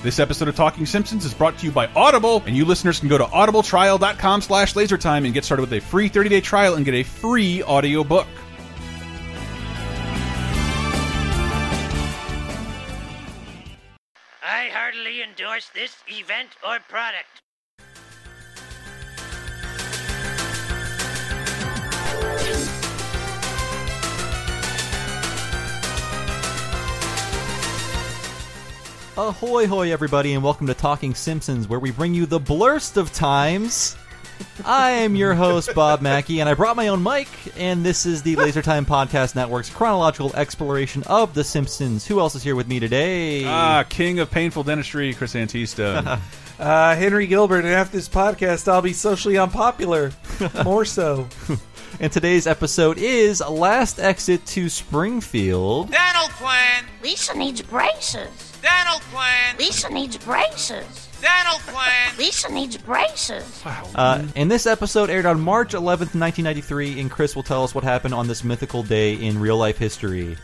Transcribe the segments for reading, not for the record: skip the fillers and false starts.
This episode of Talking Simpsons is brought to you by Audible, and you listeners can go to audibletrial.com/lasertime and get started with a free 30-day trial and get a free audiobook. I heartily endorse this event or product. Ahoy hoy everybody, and welcome to Talking Simpsons, where we bring you the blurst of times. I am your host, Bob Mackey, and I brought my own mic, and this is the Laser Time Podcast Network's chronological exploration of The Simpsons. Who else is here with me today? King of painful dentistry, Chris Antista. Henry Gilbert, and after this podcast, I'll be socially unpopular. More so. And today's episode is Last Exit to Springfield. Dental plan! Lisa needs braces. Dental plan! Lisa needs braces. Dental plan! Lisa needs braces. And this episode aired on March 11th, 1993, and Chris will tell us what happened on this mythical day in real-life history.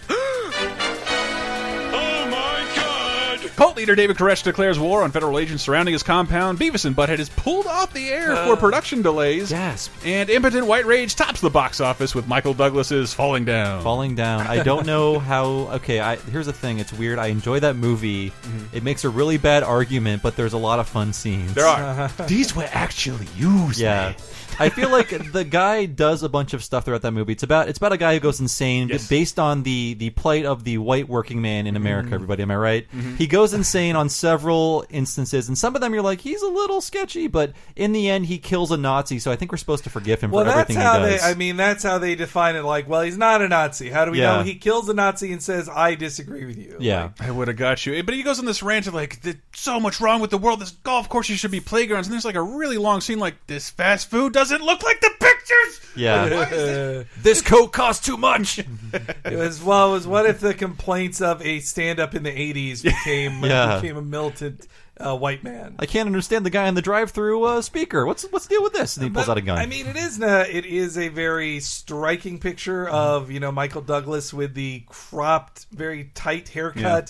Cult leader David Koresh declares war on federal agents surrounding his compound. Beavis and Butthead is pulled off the air for production delays. Gasp. And Impotent White Rage tops the box office with Michael Douglas's Falling Down. Falling Down. I don't know how... Okay, here's the thing. It's weird. I enjoy that movie. It makes a really bad argument, but there's a lot of fun scenes. There are. These were actually used. Yeah. I feel like the guy does a bunch of stuff throughout that movie. It's about a guy who goes insane, based on the plight of the white working man in America, everybody. Am I right? He goes insane on several instances, and some of them you're like, he's a little sketchy, but in the end, he kills a Nazi, so I think we're supposed to forgive him for everything he does. That's how they define it. Like, well, he's not a Nazi. How do we know? He kills a Nazi and says, I disagree with you. Yeah. I would have got you. But he goes on this rant of, like, there's so much wrong with the world. This golf courses should be playgrounds. And there's, like, a really long scene like, this fast food doesn't look like the pictures. Yeah. This coat costs too much. It was what if the complaints of a stand-up in the 80s became a militant white man? I can't understand the guy in the drive-through speaker. What's the deal with this? And he pulls out a gun. I mean, it is a very striking picture of Michael Douglas with the cropped, very tight haircut,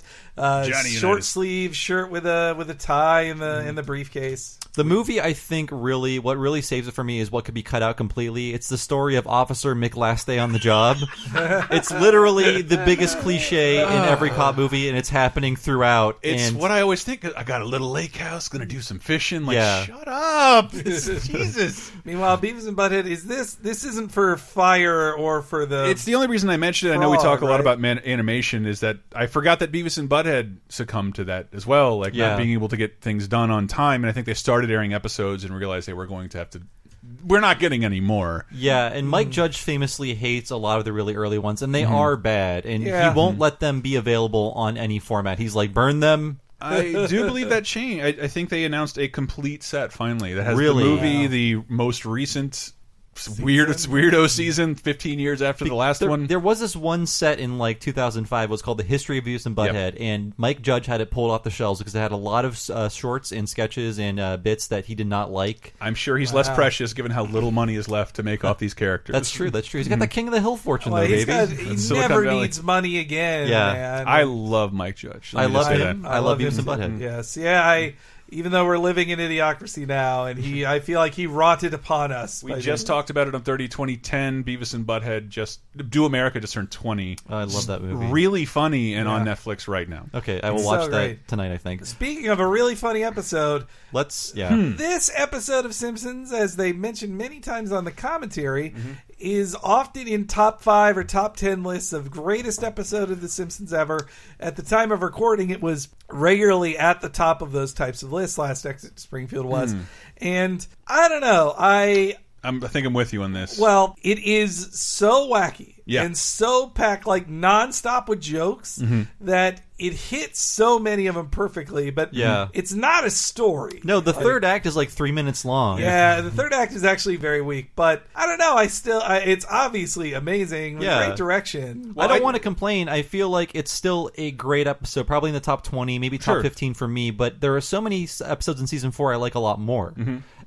short sleeve shirt with a tie in the briefcase. The movie, I think, what really saves it for me is what could be cut out completely. It's the story of Officer Mick Last Day on the Job. It's literally the biggest cliche in every cop movie, and it's happening throughout. It's what I always think. I got a little lake house, gonna do some fishing. Like, shut up. Jesus. Meanwhile, Beavis and Butthead, this isn't for fire or for the... It's the only reason I mentioned it. I know we talk a lot about animation, is that I forgot that Beavis and Butthead succumbed to that as well, like not being able to get things done on time, and I think they started airing episodes and realized they were going to have to... We're not getting any more. Yeah, and Mike Judge famously hates a lot of the really early ones, and they are bad, and he won't let them be available on any format. He's like, burn them. I do believe that changed. I think they announced a complete set finally that has the movie, the most recent weirdo season, 15 years after the last one. There was this one set in like 2005. It was called The History of Beavis and Butthead, and Mike Judge had it pulled off the shelves because it had a lot of shorts and sketches and bits that he did not like. I'm sure he's less precious given how little money is left to make off these characters. That's true. He's got the King of the Hill fortune, though, baby. He never needs money again. Yeah, man. I love Mike Judge. I love him. I love Beavis and Butthead. Yes, even though we're living in idiocracy now, and I feel like he rotted upon us. We just talked about it on 2010. Beavis and Butthead Do America just turned 20. I love that movie. Really funny and on Netflix right now. Okay, I will watch that tonight, I think. Speaking of a really funny episode, this episode of Simpsons, as they mentioned many times on the commentary, is often in top 5 or top 10 lists of greatest episode of The Simpsons ever. At the time of recording, it was regularly at the top of those types of lists. Last Exit to Springfield was. And I don't know. I think I'm with you on this. Well, it is so wacky and so packed, like nonstop with jokes, that it hits so many of them perfectly. But it's not a story. No, the third act is like 3 minutes long. Yeah, the third act is actually very weak. But I don't know. It's obviously amazing. With great direction. Well, I don't want to complain. I feel like it's still a great episode. Probably in the top 20, maybe top 15 for me. But there are so many episodes in season 4 I like a lot more.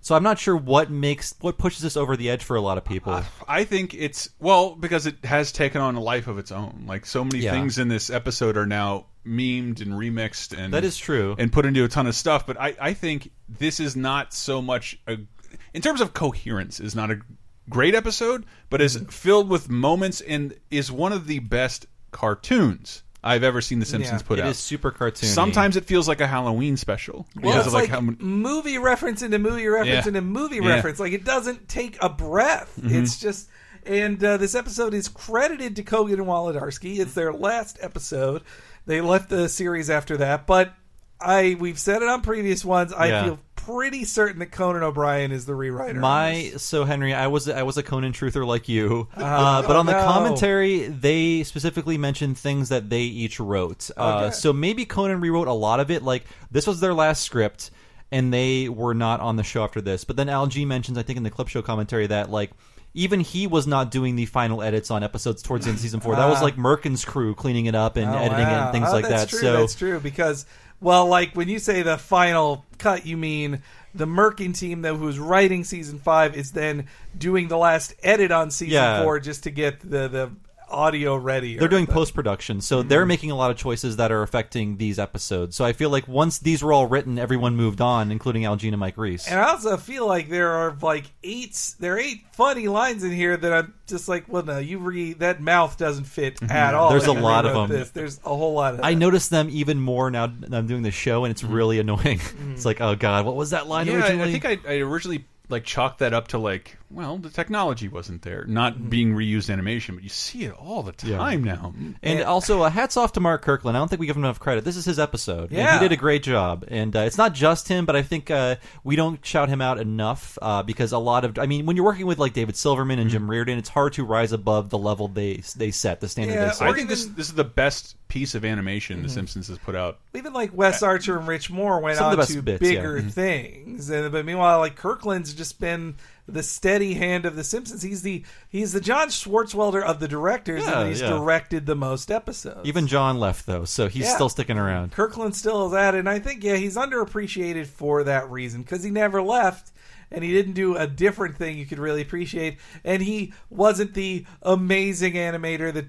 So I'm not sure what pushes this over the edge for a lot of people. I think it's because it has taken on a life of its own. Like so many things in this episode are now memed and remixed, and that is true, and put into a ton of stuff. But I think this is not so much in terms of coherence, is not a great episode, but is filled with moments and is one of the best cartoons I've ever seen The Simpsons put out. It is super cartoony. Sometimes it feels like a Halloween special. Well, it's like movie reference into movie reference into movie reference. Like, it doesn't take a breath. It's just... And this episode is credited to Kogan and Wolodarski. It's their last episode. They left the series after that. But we've said it on previous ones. I feel pretty certain that Conan O'Brien is the rewriter. So Henry, I was a Conan truther like you, but on the commentary they specifically mentioned things that they each wrote. So maybe Conan rewrote a lot of it. Like, this was their last script, and they were not on the show after this. But then Al G mentions, I think in the Clip Show commentary, that like even he was not doing the final edits on episodes towards the end of season 4. That was like Merkin's crew cleaning it up and editing it and things like that. True, that's true because. Well, like, when you say the final cut, you mean the Merkin team that who's writing season 5 is then doing the last edit on season 4 just to get the audio ready. They're doing post-production, so they're making a lot of choices that are affecting these episodes. So I feel like once these were all written, everyone moved on, including Al Jean and Mike Reiss. And I also feel like there are like 8 funny lines in here that I'm just like, well, no, that mouth doesn't fit at all. There's a lot of them. There's a whole lot of I noticed them even more now that I'm doing the show, and it's really annoying. It's like, oh god, what was that line originally? I think I originally like chalked that up to like, well, the technology wasn't there, not being reused animation, but you see it all the time now. And also, hats off to Mark Kirkland. I don't think we give him enough credit. This is his episode. Yeah, and he did a great job. And it's not just him, but I think we don't shout him out enough because a lot of, I mean, when you're working with like David Silverman and Jim Reardon, it's hard to rise above the level they set, the standard they set. I think this is the best piece of animation The Simpsons has put out. Even like Wes Archer and Rich Moore went on to bigger things, but meanwhile, like Kirkland's just been the steady hand of The Simpsons. He's the John Swartzwelder of the directors, and he's directed the most episodes. Even John left though, so he's still sticking around. Kirkland still is at it, and I think he's underappreciated for that reason because he never left. And he didn't do a different thing you could really appreciate. And he wasn't the amazing animator that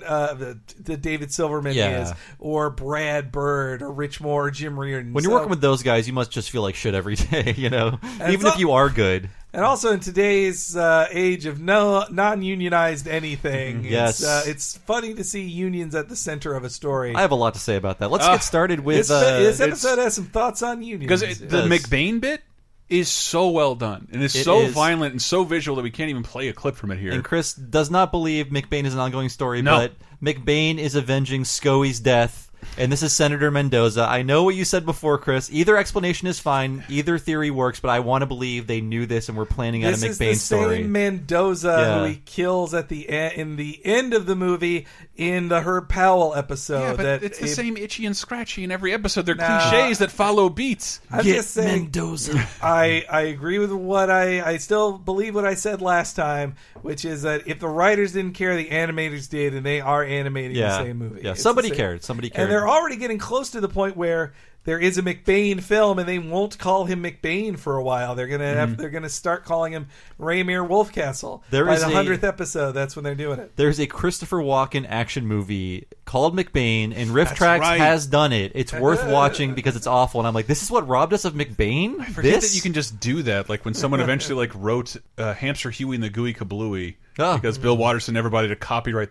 that David Silverman is, or Brad Bird, or Rich Moore, or Jim Reardon. When you're working with those guys, you must just feel like shit every day, you know? Even if you are good. And also in today's age of non-unionized anything, it's funny to see unions at the center of a story. I have a lot to say about that. Let's get started with... This episode has some thoughts on unions. Because the McBain bit is so well done, and it's so violent and so visual that we can't even play a clip from it here. And Chris does not believe McBain is an ongoing story, but McBain is avenging Scoey's death, and this is Senator Mendoza. I know what you said before, Chris. Either explanation is fine, either theory works, but I want to believe they knew this and were planning out a McBain story. This is the same Mendoza who he kills at in the end of the movie in the Herb Powell episode. Yeah, but it's the same Itchy and Scratchy in every episode. They're cliches that follow beats. I'm just saying, Mendoza. I agree with I still believe what I said last time, which is that if the writers didn't care, the animators did, and they are animating the same movie. Yeah, somebody cared. Somebody cared. And they're already getting close to the point where there is a McBain film, and they won't call him McBain for a while. They're gonna start calling him Raymere Wolfcastle. By the 100th episode, that's when they're doing it. There's a Christopher Walken action movie called McBain, and Riff Tracks has done it. It's worth watching because it's awful. And I'm like, this is what robbed us of McBain? I forget that you can just do that. Like when someone eventually like wrote Hamster Huey and the Gooey Kablooey. Because Bill Watterson never bothered to copyright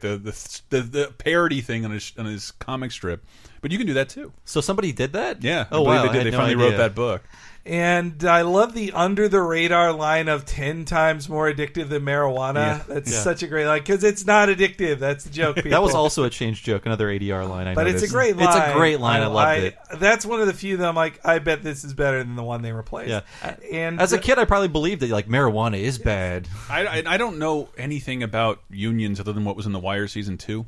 the parody thing on his comic strip. But you can do that too. So somebody did that? Yeah. I believe they did. They finally wrote that book. And I love the under-the-radar line of 10 times more addictive than marijuana. Yeah. That's such a great line, because it's not addictive. That's the joke, people. That was also a Change joke, another ADR line, But noticed. It's a great line. It's a great line. I loved it. That's one of the few that I'm like, I bet this is better than the one they replaced. Yeah. And as a kid, I probably believed that like marijuana is bad. I don't know anything about unions other than what was in The Wire season 2.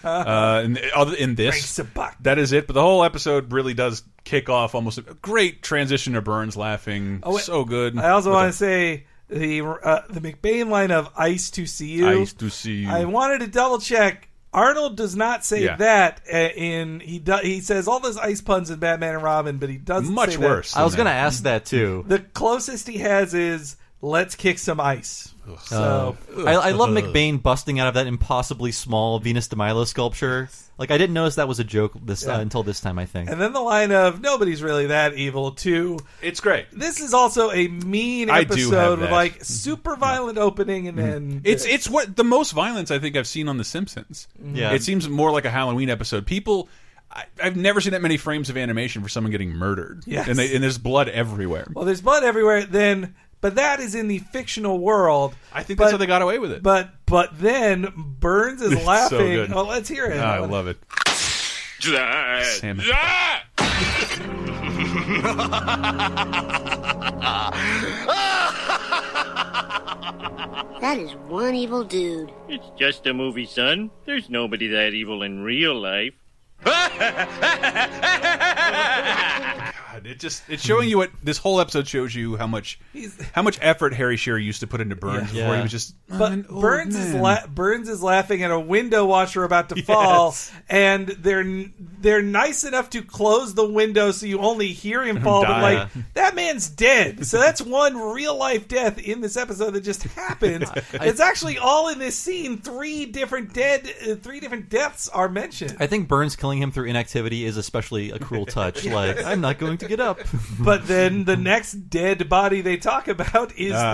In this, that is it. But the whole episode really does kick off almost a great transition to Burns laughing. So good. I also want to say the McBain line of "Ice to see you." Ice to see you. I wanted to double check. Arnold does not say Yeah. that he says all those ice puns in Batman and Robin, but he doesn't Much say worse. that. I was going to ask that too. The closest he has is let's kick some ice. So I love McBain busting out of that impossibly small Venus de Milo sculpture. Like, I didn't notice that was a joke until this time, I think. and then the line of nobody's really that evil too. It's great. This is also a mean I do have episode with that. like super violent opening and then It's what the most violence I think I've seen on The Simpsons. Yeah. It seems more like a Halloween episode. People, I've never seen that many frames of animation for someone getting murdered. Yes. And there's blood everywhere. well, there's blood everywhere. But that is in the fictional world. I think that's how they got away with it. But then Burns is It's so laughing. good. Oh, let's hear it. I love it. Sam. That is one evil dude. It's just a movie, son. There's nobody that evil in real life. God, it's showing you what this whole episode shows you how much effort Harry Shearer used to put into Burns before he was just. But Burns is laughing at a window washer about to fall, and they're nice enough to close the window so you only hear him fall. But like that man's dead, so that's one real life death in this episode that just happened. It's actually all in this scene. Three different deaths are mentioned. I think Burns killing him through inactivity is especially a cruel touch. Like, I'm not going to get up. But then the next dead body they talk about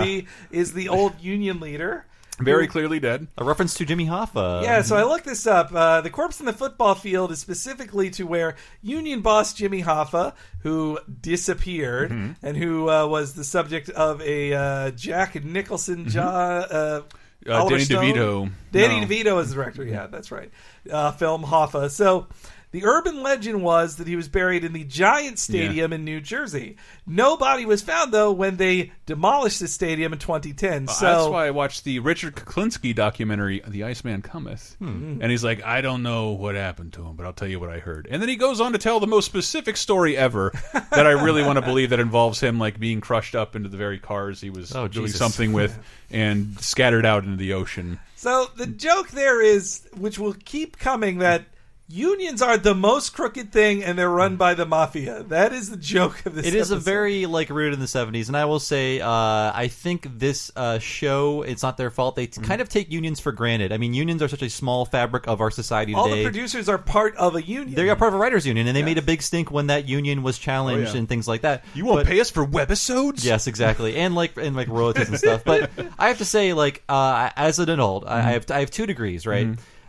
is the old Union leader. Very clearly dead. A reference to Jimmy Hoffa. Yeah, so I looked this up. The corpse in the football field is specifically to where Union boss Jimmy Hoffa, who disappeared and who was the subject of a Jack Nicholson, Oliver Danny Stone. DeVito. Danny DeVito is the director. Yeah, that's right. Film Hoffa. So the urban legend was that he was buried in the Giant Stadium in New Jersey. No body was found, though, when they demolished the stadium in 2010. So That's why I watched the Richard Kuklinski documentary, The Iceman Cometh. And he's like, I don't know what happened to him, but I'll tell you what I heard. And then he goes on to tell the most specific story ever that I really want to believe that involves him like being crushed up into the very cars he was doing something with and scattered out into the ocean. So the joke there is, which will keep coming, that unions are the most crooked thing, and they're run by the mafia. That is the joke of this. It is a episode. very rooted in the 70s, and I will say, I think this show, it's not their fault. They kind of take unions for granted. I mean, unions are such a small fabric of our society today. All the producers are part of a union. They're part of a writers' union, and they made a big stink when that union was challenged and things like that. You won't pay us for webisodes? Yes, exactly, and royalties and stuff. But I have to say, as an adult, I have 2 degrees, right?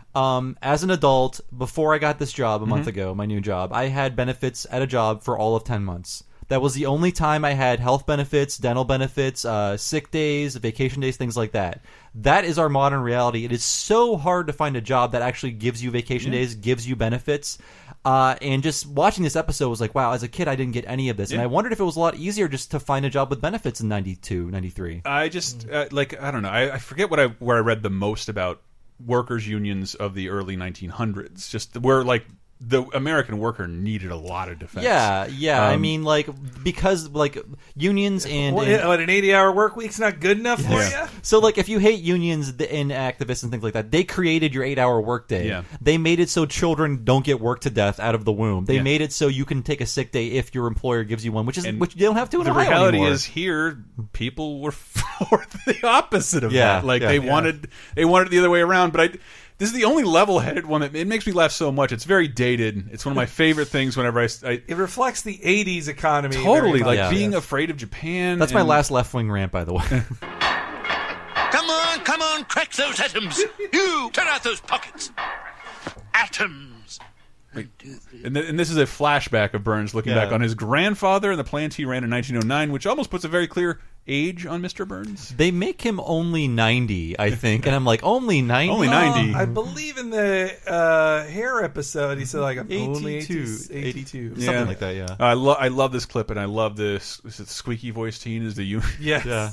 As an adult, before I got this job a month ago, my new job, I had benefits at a job for all of 10 months. That was the only time I had health benefits, dental benefits, sick days, vacation days, things like that. That is our modern reality. It is so hard to find a job that actually gives you vacation days, gives you benefits. And just watching this episode was like, wow, as a kid, I didn't get any of this. And I wondered if it was a lot easier just to find a job with benefits in 92, 93. I just, I don't know. I forget where I read the most about workers' unions of the early 1900s. Just where, the American worker needed a lot of defense. Yeah. I mean, because unions and an 80-hour work week's not good enough for you. So, if you hate unions and activists and things like that, they created your 8-hour workday. Yeah. They made it so children don't get worked to death out of the womb. They made it so you can take a sick day if your employer gives you one, which you don't have to in the Ohio reality anymore. is here people were for the opposite of Yeah, that. yeah, They wanted it the other way around. But this is the only level-headed one that it makes me laugh so much. It's very dated. It's one of my favorite things whenever it reflects the 80s economy. Totally, very much. being afraid of Japan. That's my last left-wing rant, by the way. Come on, crack those atoms. You, turn out those pockets. Atoms. And this is a flashback of Burns looking back on his grandfather and the plants he ran in 1909, which almost puts a very clear age on Mr. Burns. They make him only 90, I think, and I'm like, only 90? Only 90. I believe in the Hair episode, he said I'm 82, only 82. Something like that, yeah. I love this clip, and I love this. Is it squeaky voice teen? Is the you? Yes. Yeah.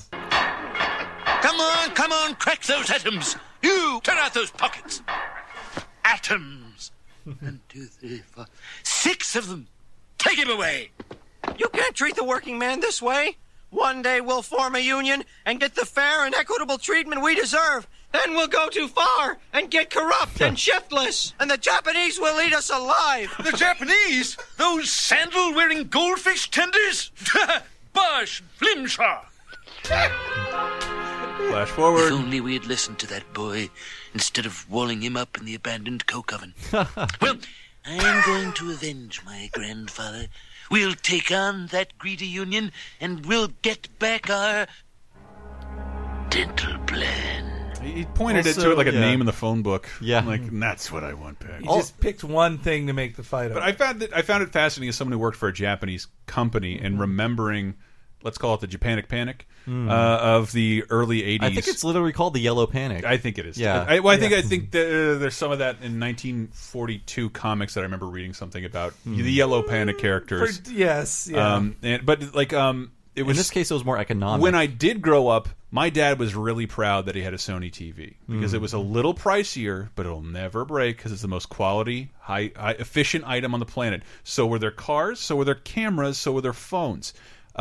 Come on, crack those atoms. You, turn out those pockets. Atoms. 1, 2, 3, 4. 6 of them. Take him away. You can't treat the working man this way. One day we'll form a union and get the fair and equitable treatment we deserve. Then we'll go too far and get corrupt and shiftless. And the Japanese will eat us alive. The Japanese? Those sandal-wearing goldfish tenders? Bosh, Flimshaw. Flash forward. If only we had listened to that boy instead of walling him up in the abandoned coke oven. Well, I am going to avenge my grandfather. We'll take on that greedy union, and we'll get back our dental plan. He pointed Also, it to it like a yeah. name in the phone book. Yeah. Like, that's what I want back. He just picked one thing to make the fight over. But I found it fascinating as someone who worked for a Japanese company and remembering, let's call it the Japanic Panic of the early 80s. I think it's literally called the Yellow Panic. I think it is. Yeah. I think there's some of that in 1942 comics that I remember reading something about the Yellow Panic characters. Yes, yeah. It was, in this case, it was more economic. when I did grow up, my dad was really proud that he had a Sony TV because it was a little pricier, but it'll never break because it's the most quality, high efficient item on the planet. So were their cars, so were their cameras, so were their phones,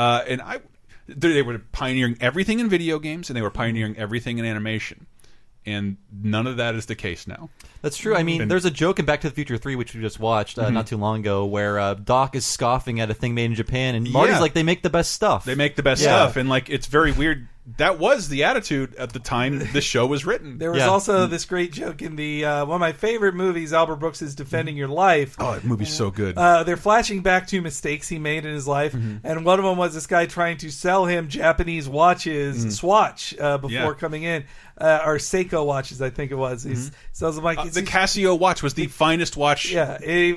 they were pioneering everything in video games, and they were pioneering everything in animation. And none of that is the case now. That's true. I mean, there's a joke in Back to the Future 3, which we just watched not too long ago, where Doc is scoffing at a thing made in Japan, and Marty's like, they make the best stuff. They make the best stuff, and like it's very weird. That was the attitude at the time the show was written. There was also this great joke in the one of my favorite movies, Albert Brooks' Defending Your Life. Oh, that movie's so good. They're flashing back to mistakes he made in his life, and one of them was this guy trying to sell him Japanese watches, Swatch, before coming in, or Seiko watches, I think it was. He sells them like the Casio watch was the finest watch. Yeah,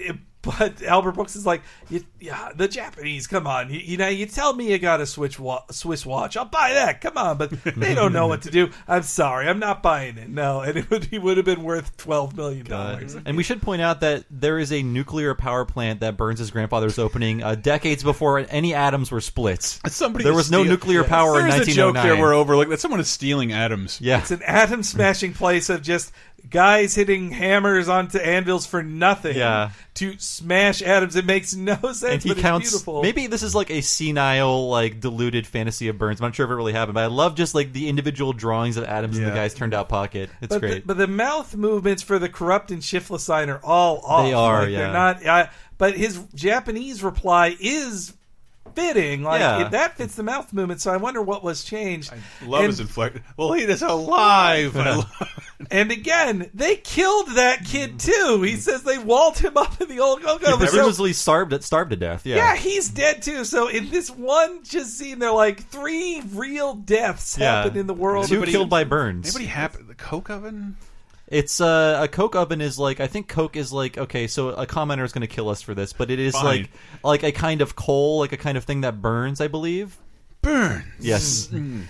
but Albert Brooks is like, the Japanese, come on. You tell me you got a Swiss watch. I'll buy that. Come on. But they don't know what to do. I'm sorry. I'm not buying it. No. And he would have been worth $12 million. And we should point out that there is a nuclear power plant that Burns' grandfather's opening decades before any atoms were split. There was no nuclear power in 1909. There's a joke there we're overlooking that someone is stealing atoms. Yeah. It's an atom smashing place of just guys hitting hammers onto anvils for nothing to smash atoms. It makes no sense, and he but counts, it's beautiful. Maybe this is like a senile, like deluded fantasy of Burns. I'm not sure if it really happened, but I love just like the individual drawings of atoms in the guy's turned out pocket. It's great. But the mouth movements for the corrupt and shiftless sign are all off. They are, They're not. But his Japanese reply is fitting. That fits the mouth movement. So I wonder what was changed. I love his inflection. Well, he is alive. And again, they killed that kid too. He says they walled him up in the old cocoa. He presumably starved to death. Yeah, he's dead too. So in this one just scene, they're like 3 real deaths happened in the world. 2 killed by Burns. Anybody happen? The coke oven? It's a coke oven is like, I think coke is like, okay, so a commenter is going to kill us for this, but it is like a kind of coal, like a kind of thing that burns, I believe. Burns. Yes.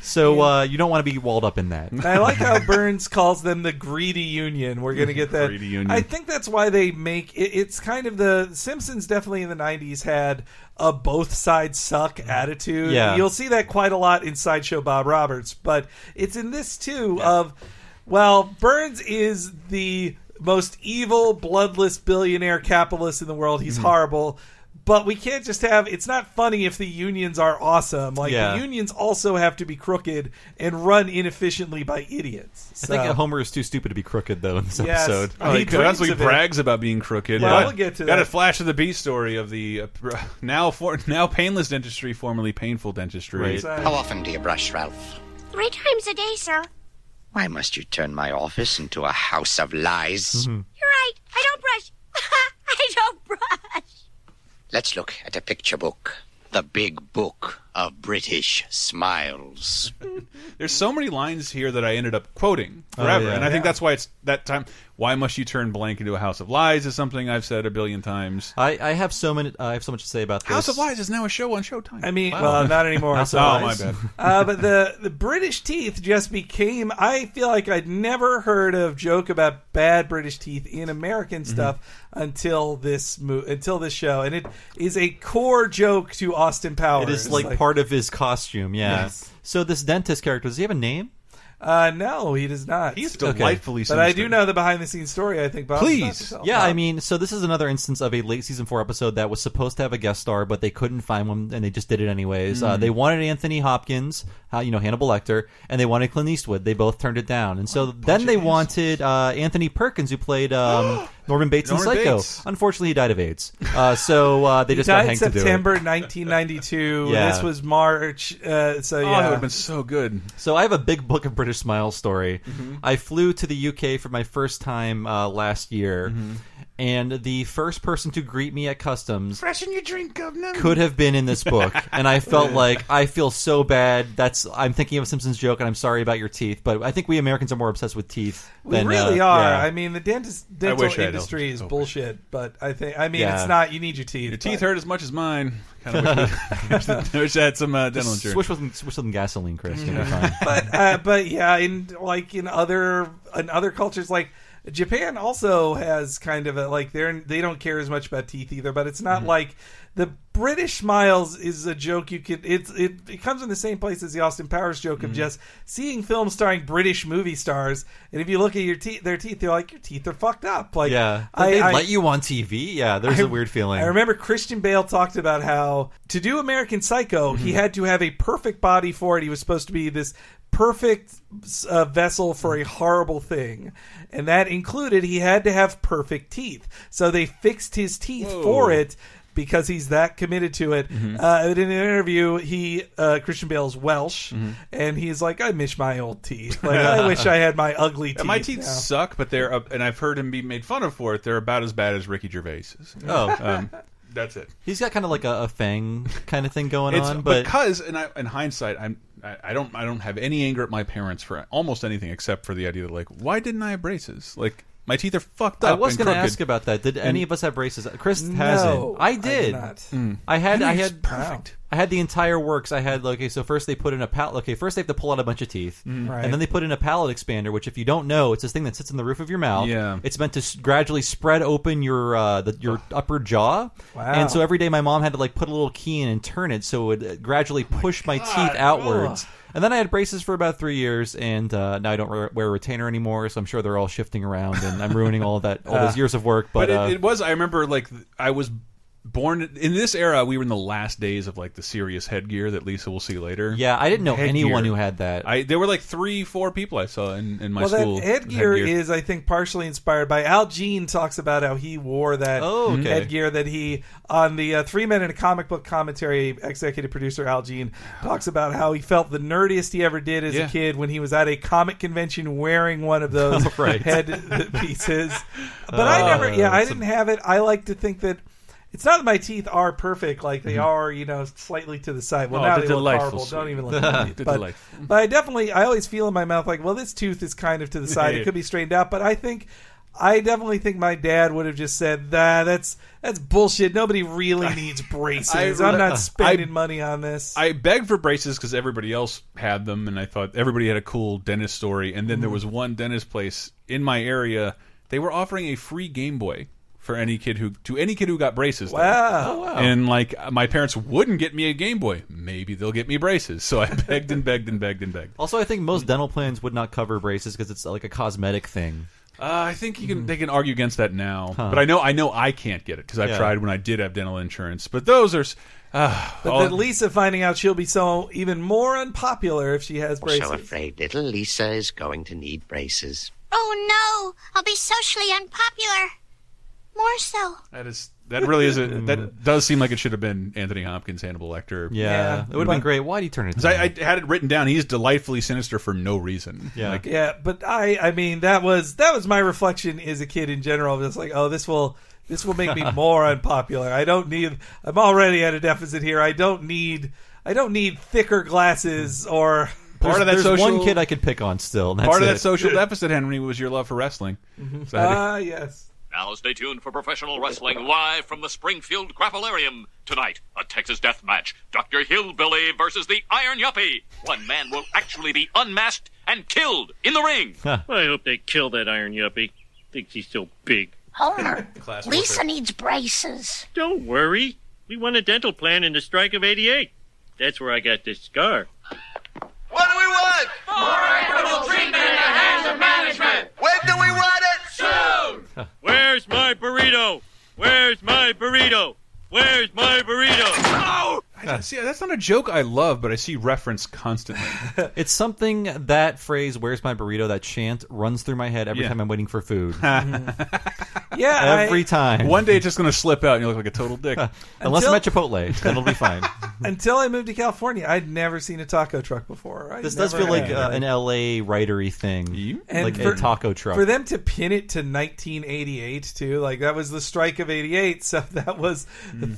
So you don't want to be walled up in that. I like how Burns calls them the greedy union. We're going to get that. Greedy union. I think that's why they make it's kind of the Simpsons definitely in the 90s had a both sides suck attitude. Yeah. You'll see that quite a lot in Sideshow Bob Roberts, but it's in this too of, well, Burns is the most evil, bloodless billionaire capitalist in the world. He's horrible. But we can't just have... It's not funny if the unions are awesome. The unions also have to be crooked and run inefficiently by idiots. So. I think Homer is too stupid to be crooked, though, in this episode. He brags about being crooked. Well, we'll get to that. Got a flash of the B story of the now painless dentistry, formerly painful dentistry. Right. How often do you brush, Ralph? 3 times a day, sir. Why must you turn my office into a house of lies? You're right. I don't brush. I don't brush. Let's look at a picture book. The big book of British smiles. There's so many lines here that I ended up quoting forever, and I think that's why it's that time. Why must you turn blank into a house of lies is something I've said a billion times. I have so much to say about this. House of Lies is now a show on Showtime. I mean, well, not anymore. House of Lies. my bad. But the British teeth just became... I feel like I'd never heard of joke about bad British teeth in American stuff until this show, and it is a core joke to Austin Powers. It is like part of his costume. Yeah. Yes. So this dentist character, does he have a name? No, he does not. He's delightfully sinister. But I do know the behind-the-scenes story, I think, Bob. Please. Yeah, I mean, so this is another instance of a late season 4 episode that was supposed to have a guest star, but they couldn't find one, and they just did it anyways. They wanted Anthony Hopkins, Hannibal Lecter, and they wanted Clint Eastwood. They both turned it down. And so then they wanted Anthony Perkins, who played Norman Bates in Psycho. Bates. Unfortunately, he died of AIDS. So they just got Hank to do it. September 1992. Yeah. This was March. that would have been so good. So I have a big book of British Smiles story. I flew to the UK for my first time last year, and the first person to greet me at customs Freshen your drink, governor. could have been in this book, and I felt like I feel so bad. I'm thinking of a Simpsons joke, and I'm sorry about your teeth, but I think we Americans are more obsessed with teeth. We than, really are. yeah. I mean, the dental industry is bullshit, but it's not. You need your teeth. Your teeth hurt as much as mine. Kind of wish I had some dental insurance. Swish with some gasoline, Chris. You'll be fine. But yeah, in other cultures, like Japan also has kind of they don't care as much about teeth either, but it's not like the British Smiles is a joke you could it comes in the same place as the Austin Powers joke of just seeing films starring British movie stars, and if you look at their teeth, they're like, your teeth are fucked up. Like, yeah, they let you on TV. Yeah, there's a weird feeling. I remember Christian Bale talked about how to do American Psycho, he had to have a perfect body for it. He was supposed to be this perfect vessel for a horrible thing, and that included he had to have perfect teeth. So they fixed his teeth for it because he's that committed to it. In an interview, Christian Bale's Welsh, and he's like, I miss my old teeth. Like, I wish I had my ugly teeth. My teeth suck, but they're and I've heard him be made fun of for it. They're about as bad as Ricky Gervais's. That's it. He's got kind of like a fang kind of thing going on, but because in hindsight, I don't have any anger at my parents for almost anything except for the idea that, like, why didn't I have braces? Like, my teeth are fucked up. I was going to ask about that. Did any of us have braces? Chris hasn't. I did. I had perfect. I had the entire works. I had so first they put in a palate. Okay, first they have to pull out a bunch of teeth, and then they put in a palate expander. Which, if you don't know, it's this thing that sits in the roof of your mouth. Yeah, it's meant to gradually spread open your upper jaw. Wow. And so every day my mom had to put a little key in and turn it so it would gradually push my teeth outwards. And then I had braces for about 3 years, and now I don't wear a retainer anymore, so I'm sure they're all shifting around, and I'm ruining all those years of work. But it was. I remember, I was born in this era. We were in the last days of the serious headgear that Lisa will see later. Yeah, I didn't know anyone who had that. There were 3-4 people I saw in my school. That headgear is, I think, partially inspired by Al Jean. Talks about how he wore that headgear that he on the 3 Men in a Comic Book commentary. Executive producer Al Jean talks about how he felt the nerdiest he ever did as a kid when he was at a comic convention wearing one of those head pieces. But I didn't have it. I like to think that. It's not that my teeth are perfect, like they are, slightly to the side. Well, now they look horrible. Don't even look at me. But I always feel in my mouth like, well, this tooth is kind of to the side. It could be straightened out. But I definitely think my dad would have just said, that's bullshit. Nobody really needs braces. I'm not spending money on this. I begged for braces because everybody else had them, and I thought everybody had a cool dentist story. And then there was one dentist place in my area. They were offering a free Game Boy for any kid who got braces. Wow. Oh, wow. And my parents wouldn't get me a Game Boy. Maybe they'll get me braces. So I begged and begged and begged and begged. Also, I think most dental plans would not cover braces because it's like a cosmetic thing. I think they can argue against that now. But I know I can't get it because I've tried when I did have dental insurance. But those are but then Lisa finding out she'll be even more unpopular if she has braces. I'm so afraid little Lisa is going to need braces. Oh no, I'll be socially unpopular. More so. That really is that does seem like it should have been Anthony Hopkins, Hannibal Lecter. Yeah, it would have been great. Why did he turn it down? I had it written down. He's delightfully sinister for no reason. Yeah, but I mean that was my reflection as a kid in general. Just like, oh, this will make me more unpopular. I'm already at a deficit here. I don't need thicker glasses or. There's one kid I could pick on still. And that's part of that social deficit, Henry, was your love for wrestling. Yes. Now stay tuned for professional wrestling live from the Springfield Grappolarium. Tonight, a Texas death match. Dr. Hillbilly versus the Iron Yuppie. One man will actually be unmasked and killed in the ring. I hope they kill that Iron Yuppie. Thinks he's so big. Homer, Lisa needs braces. Don't worry. We won a dental plan in the strike of '88. That's where I got this scar. What do we want? More incredible Where's my burrito? Where's my burrito? Oh! See, that's not a joke I love, but I see reference constantly. It's something, that phrase, "Where's my burrito?" that chant runs through my head every time I'm waiting for food. Every time. One day it's just going to slip out and you look like a total dick. Unless I'm at Chipotle, then it'll be fine. Until I moved to California, I'd never seen a taco truck before. This does feel like an LA writery thing, like a taco truck. For them to pin it to 1988 too, like that was the strike of '88, so that was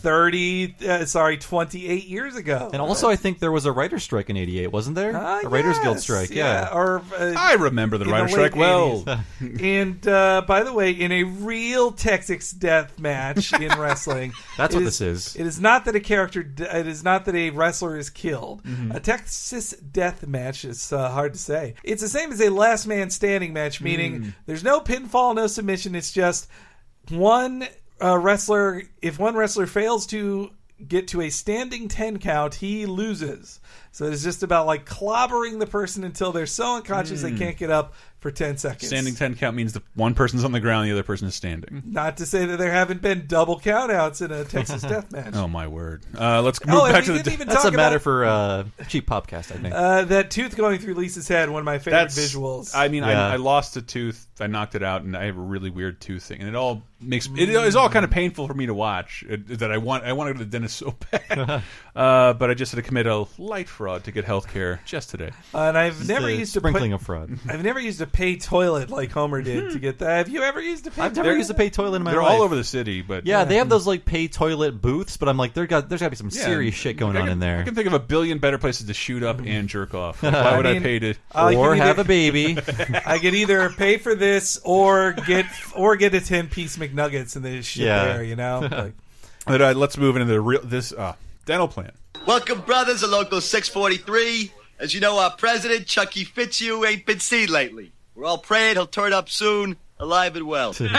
28 years ago. And also, I think there was a writer's strike in '88, wasn't there? A Writers Guild strike, yeah. Or I remember the writer's strike well. And by the way, in a real Texas death match in wrestling, that's what this is. It is not that a character. It is not that a wrestler is killed. A Texas death match is hard to say. It's the same as a last man standing match, meaning there's no pinfall, no submission. It's just one wrestler. If one wrestler fails to get to a standing 10 count, he loses. So it's just about like clobbering the person until they're so unconscious they can't get up for 10 seconds. Standing 10 count means the one person's on the ground, the other person is standing. Not to say that there haven't been double countouts in a Texas death match. Oh my word! Let's move back to the. That's a matter for cheap podcast, I think. That tooth going through Lisa's head, one of my favorite visuals. I mean, I lost a tooth. I knocked it out, and I have a really weird tooth thing, and it all makes it is all kind of painful for me to watch. That I want to go to the dentist so bad, but I just had to commit a light fraud to get health care just today. And I've never used sprinkling of fraud. I've never used a pay toilet like Homer did to get that. Have you ever used a pay? I've never used a pay toilet in my life. They're all over the city, but yeah, they have those like pay toilet booths. But I'm like, there's got to be some serious shit going on in there. I can think of a billion better places to shoot up and jerk off. Like, why would I pay to or have a baby? I could either pay for this or get a 10-piece McNuggets and they shit there. You know. Like, but let's move into this dental plan. Welcome, brothers, of Local 643. As you know, our president, Chucky Fitzhugh, ain't been seen lately. We're all praying he'll turn up soon, alive and well. All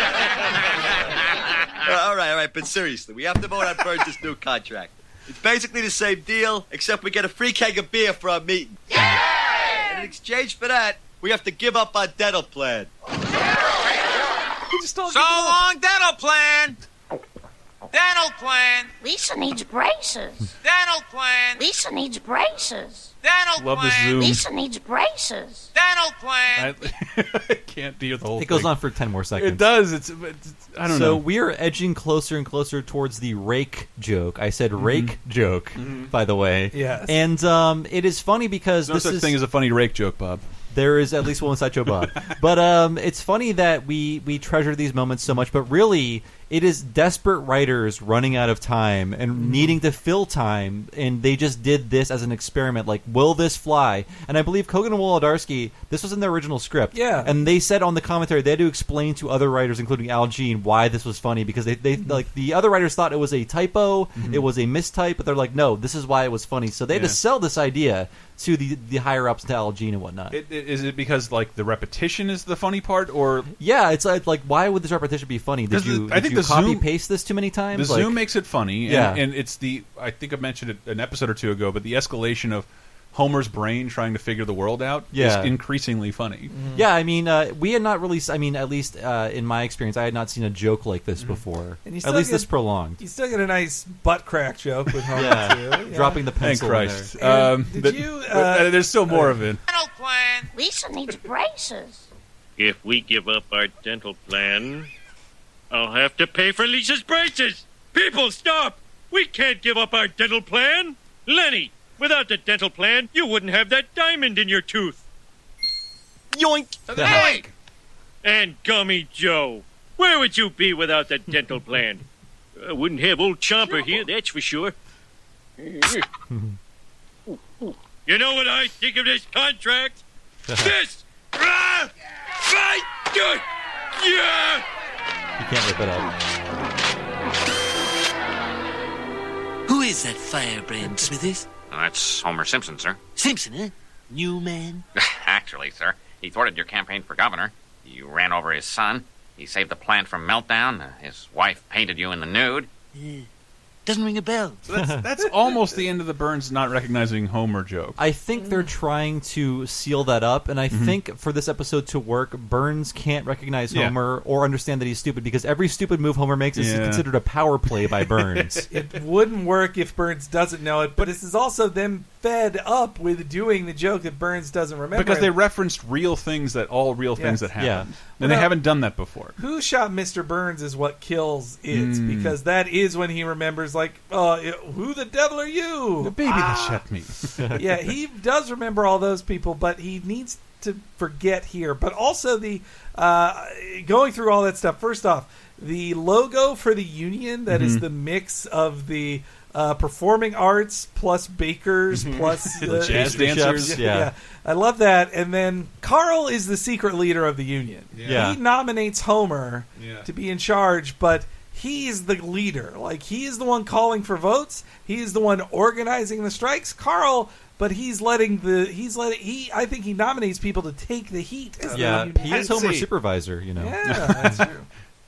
right, but seriously, we have to vote on Burns' new contract. It's basically the same deal, except we get a free keg of beer for our meeting. And in exchange for that, we have to give up our dental plan. So long, dental plan! Dental plan! Lisa needs braces. Dental plan! Lisa needs braces. Dental Love plan! the zoom. Lisa needs braces. Dental plan! I can't deal with the whole thing. It goes on for 10 more seconds. It does. It's I don't know. So we are edging closer and closer towards the rake joke. I said rake joke, by the way. Yes. And it is funny because There's no such thing as a funny rake joke, Bob. There is at least one Sideshow Bob. But it's funny that we treasure these moments so much, but really it is desperate writers running out of time and needing to fill time, and they just did this as an experiment, like, will this fly? And I believe Kogan and Wolodarski, this was in their original script. Yeah. And they said on the commentary they had to explain to other writers, including Al Jean, why this was funny, because they like the other writers thought it was a typo, it was a mistype, but they're like, no, this is why it was funny. So they had to sell this idea to the higher ups, to Al Jean and whatnot. Is it because like the repetition is the funny part, or it's like why would this repetition be funny? Did you copy paste this too many times? The zoom makes it funny, Yeah. and it's I think I mentioned it an episode or two ago, but the escalation of Homer's brain trying to figure the world out is increasingly funny. Yeah, I mean, we had not really. I mean, at least in my experience, I had not seen a joke like this before. At least this prolonged. You still get a nice butt crack joke with Homer too. Yeah. Dropping the pencil. Thank Christ. Did you? There's still more of it. Dental plan! Lisa needs braces. If we give up our dental plan, I'll have to pay for Lisa's braces. People, stop! We can't give up our dental plan. Lenny, without the dental plan, you wouldn't have that diamond in your tooth. Yoink! Yoink! And Gummy Joe, where would you be without the dental plan? I wouldn't have old Chomper here, that's for sure. You know what I think of this contract? This! Yeah! You can't rip it up. Who is that firebrand, Smithers? That's Homer Simpson, sir. Simpson, huh? New man? Actually, sir, he thwarted your campaign for governor. You ran over his son. He saved the plant from meltdown. His wife painted you in the nude. Doesn't ring a bell. So that's almost the end of the Burns not recognizing Homer joke. I think they're trying to seal that up, and I think for this episode to work, Burns can't recognize Homer or understand that he's stupid, because every stupid move Homer makes is considered a power play by Burns. It wouldn't work if Burns doesn't know it, but this is also them fed up with doing the joke that Burns doesn't remember. Because they referenced real things that happened. Yeah. And they haven't done that before. Who shot Mr. Burns is what kills it, because that is when he remembers, like, who the devil are you? The baby that shot me. Yeah, he does remember all those people, but he needs to forget here. But also the going through all that stuff, first off, the logo for the union, that is the mix of the performing arts plus bakers plus the jazz dancers. Yeah. I love that. And then Carl is the secret leader of the union. Yeah. He nominates Homer to be in charge, but he's the leader. Like, he is the one calling for votes. He is the one organizing the strikes. Carl, but I think he nominates people to take the heat. Yeah, he is Homer's supervisor, you know. Yeah, that's true.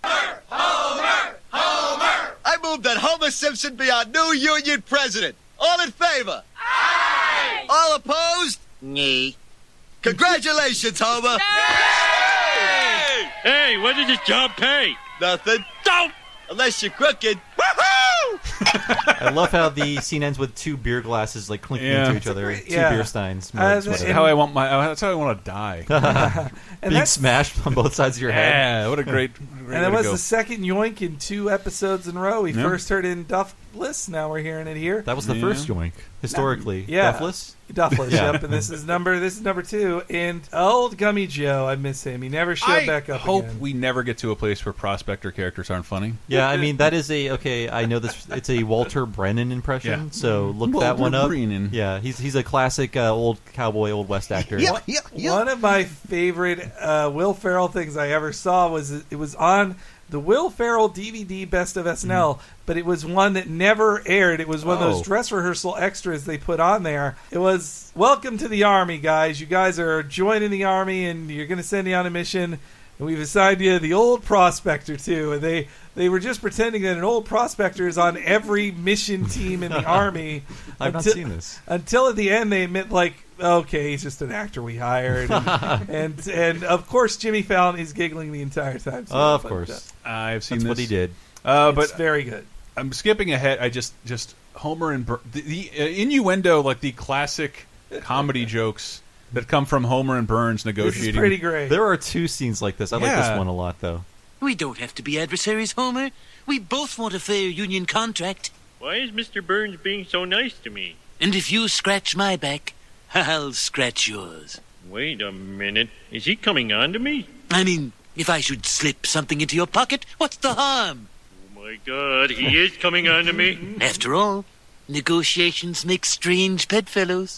I move that Homer Simpson be our new union president. All in favor? Aye! All opposed? Nay. Congratulations, Homer! Yay! Hey, what does this job pay? Nothing. Don't! Unless you're crooked. I love how the scene ends with two beer glasses like clinking into each other. Two beer steins. That's how I want to die. Being smashed on both sides of your head. Yeah, what a great and that was the second yoink in 2 episodes in a row. We first heard it in Duffless. Now we're hearing it here. That was the first yoink historically. Yeah. Duffless. Yep. And this is number 2. And old Gummy Joe, I miss him. He never showed back up. I hope again. we never get to a place where Prospector characters aren't funny. Yeah, I mean that is I know this. It's a Walter Brennan impression. Yeah. So look Walter that one up. Brennan. Yeah, he's a classic old cowboy, old west actor. One of my favorite Will Ferrell things I ever saw was it was on the Will Ferrell DVD Best of SNL, but it was one that never aired. It was one of those dress rehearsal extras they put on there. It was, welcome to the Army, guys. You guys are joining the Army, and you're going to send you on a mission, and we've assigned you the old prospector, too. And they were just pretending that an old prospector is on every mission team in the Army. I've not seen this. Until at the end they admit, like, okay, he's just an actor we hired. And of course, Jimmy Fallon is giggling the entire time. So, of course. I've seen That's this. what he did. But very good. I'm skipping ahead. I just Homer and the innuendo, like the classic comedy jokes that come from Homer and Burns negotiating. This is pretty great. There are 2 scenes like this. I like this one a lot, though. We don't have to be adversaries, Homer. We both want a fair union contract. Why is Mr. Burns being so nice to me? And if you scratch my back, I'll scratch yours. Wait a minute. Is he coming on to me? I mean, if I should slip something into your pocket, what's the harm? Oh my God, he is coming on to me. After all, negotiations make strange bedfellows.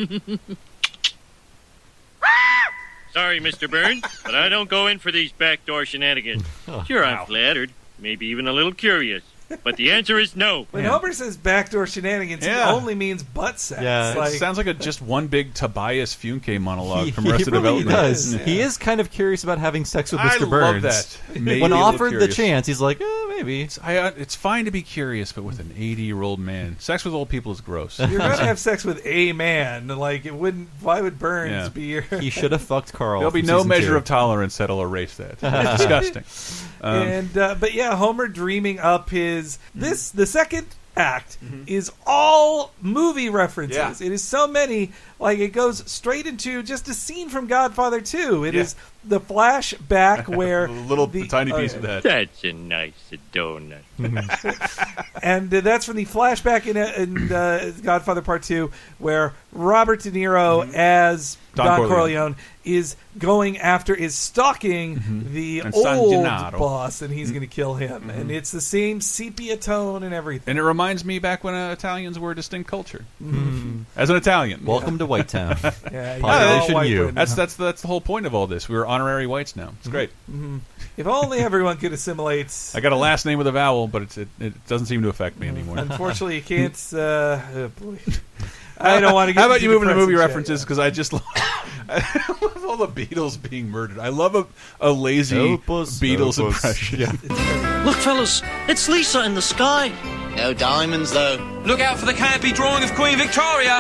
Sorry, Mr. Burns, but I don't go in for these backdoor shenanigans. Sure, I'm flattered, maybe even a little curious. But the answer is no. When Homer says backdoor shenanigans, he only means butt sex. Yeah, it sounds like just one big Tobias Funke monologue from Arrested Development. Does. Yeah. He is kind of curious about having sex with Mr. love Burns. that. When offered the chance, he's like, maybe. It's fine to be curious, but with an 80-year-old man, sex with old people is gross. You're going to have sex with a man. Like, it wouldn't. Why would Burns be your? He should have fucked Carl. There'll be no measure of tolerance that'll erase that. It's disgusting. But yeah, Homer dreaming up the second act is all movie references. Yeah. It is so many. Like, it goes straight into just a scene from Godfather 2. It is the flashback where the tiny piece of that. That's a nice donut. And that's from the flashback in Godfather Part 2, where Robert De Niro as Don Corleone is stalking the old boss, and he's going to kill him. And it's the same sepia tone and everything. And it reminds me back when Italians were a distinct culture. As an Italian, welcome to White Town. Population U. That's the whole point of all this. We're honorary whites now. It's great. If only everyone could assimilate. I got a last name with a vowel, but it doesn't seem to affect me anymore. Unfortunately, you can't. Oh boy. I don't want to get. How about you move into movie depressing references? Because I love all the Beatles being murdered. I love a lazy Beatles impression. Look, fellas, it's Lisa in the sky. No diamonds, though. Look out for the campy drawing of Queen Victoria.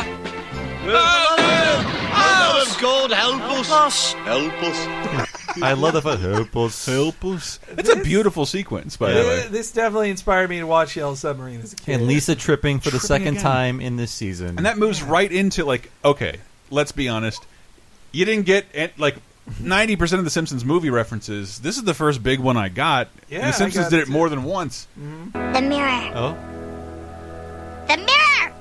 Oh, of gold, help us. Help us. I love the help us. Help us. It's a beautiful sequence, by the way. This definitely inspired me to watch Yellow Submarine as a kid. And Lisa tripping for the second again. time in this season. And that moves right into, like, okay, let's be honest. You didn't get, like, 90% of the Simpsons movie references. This is the first big one I got. Yeah, and the Simpsons did it more than once. The mirror. Oh? The mirror!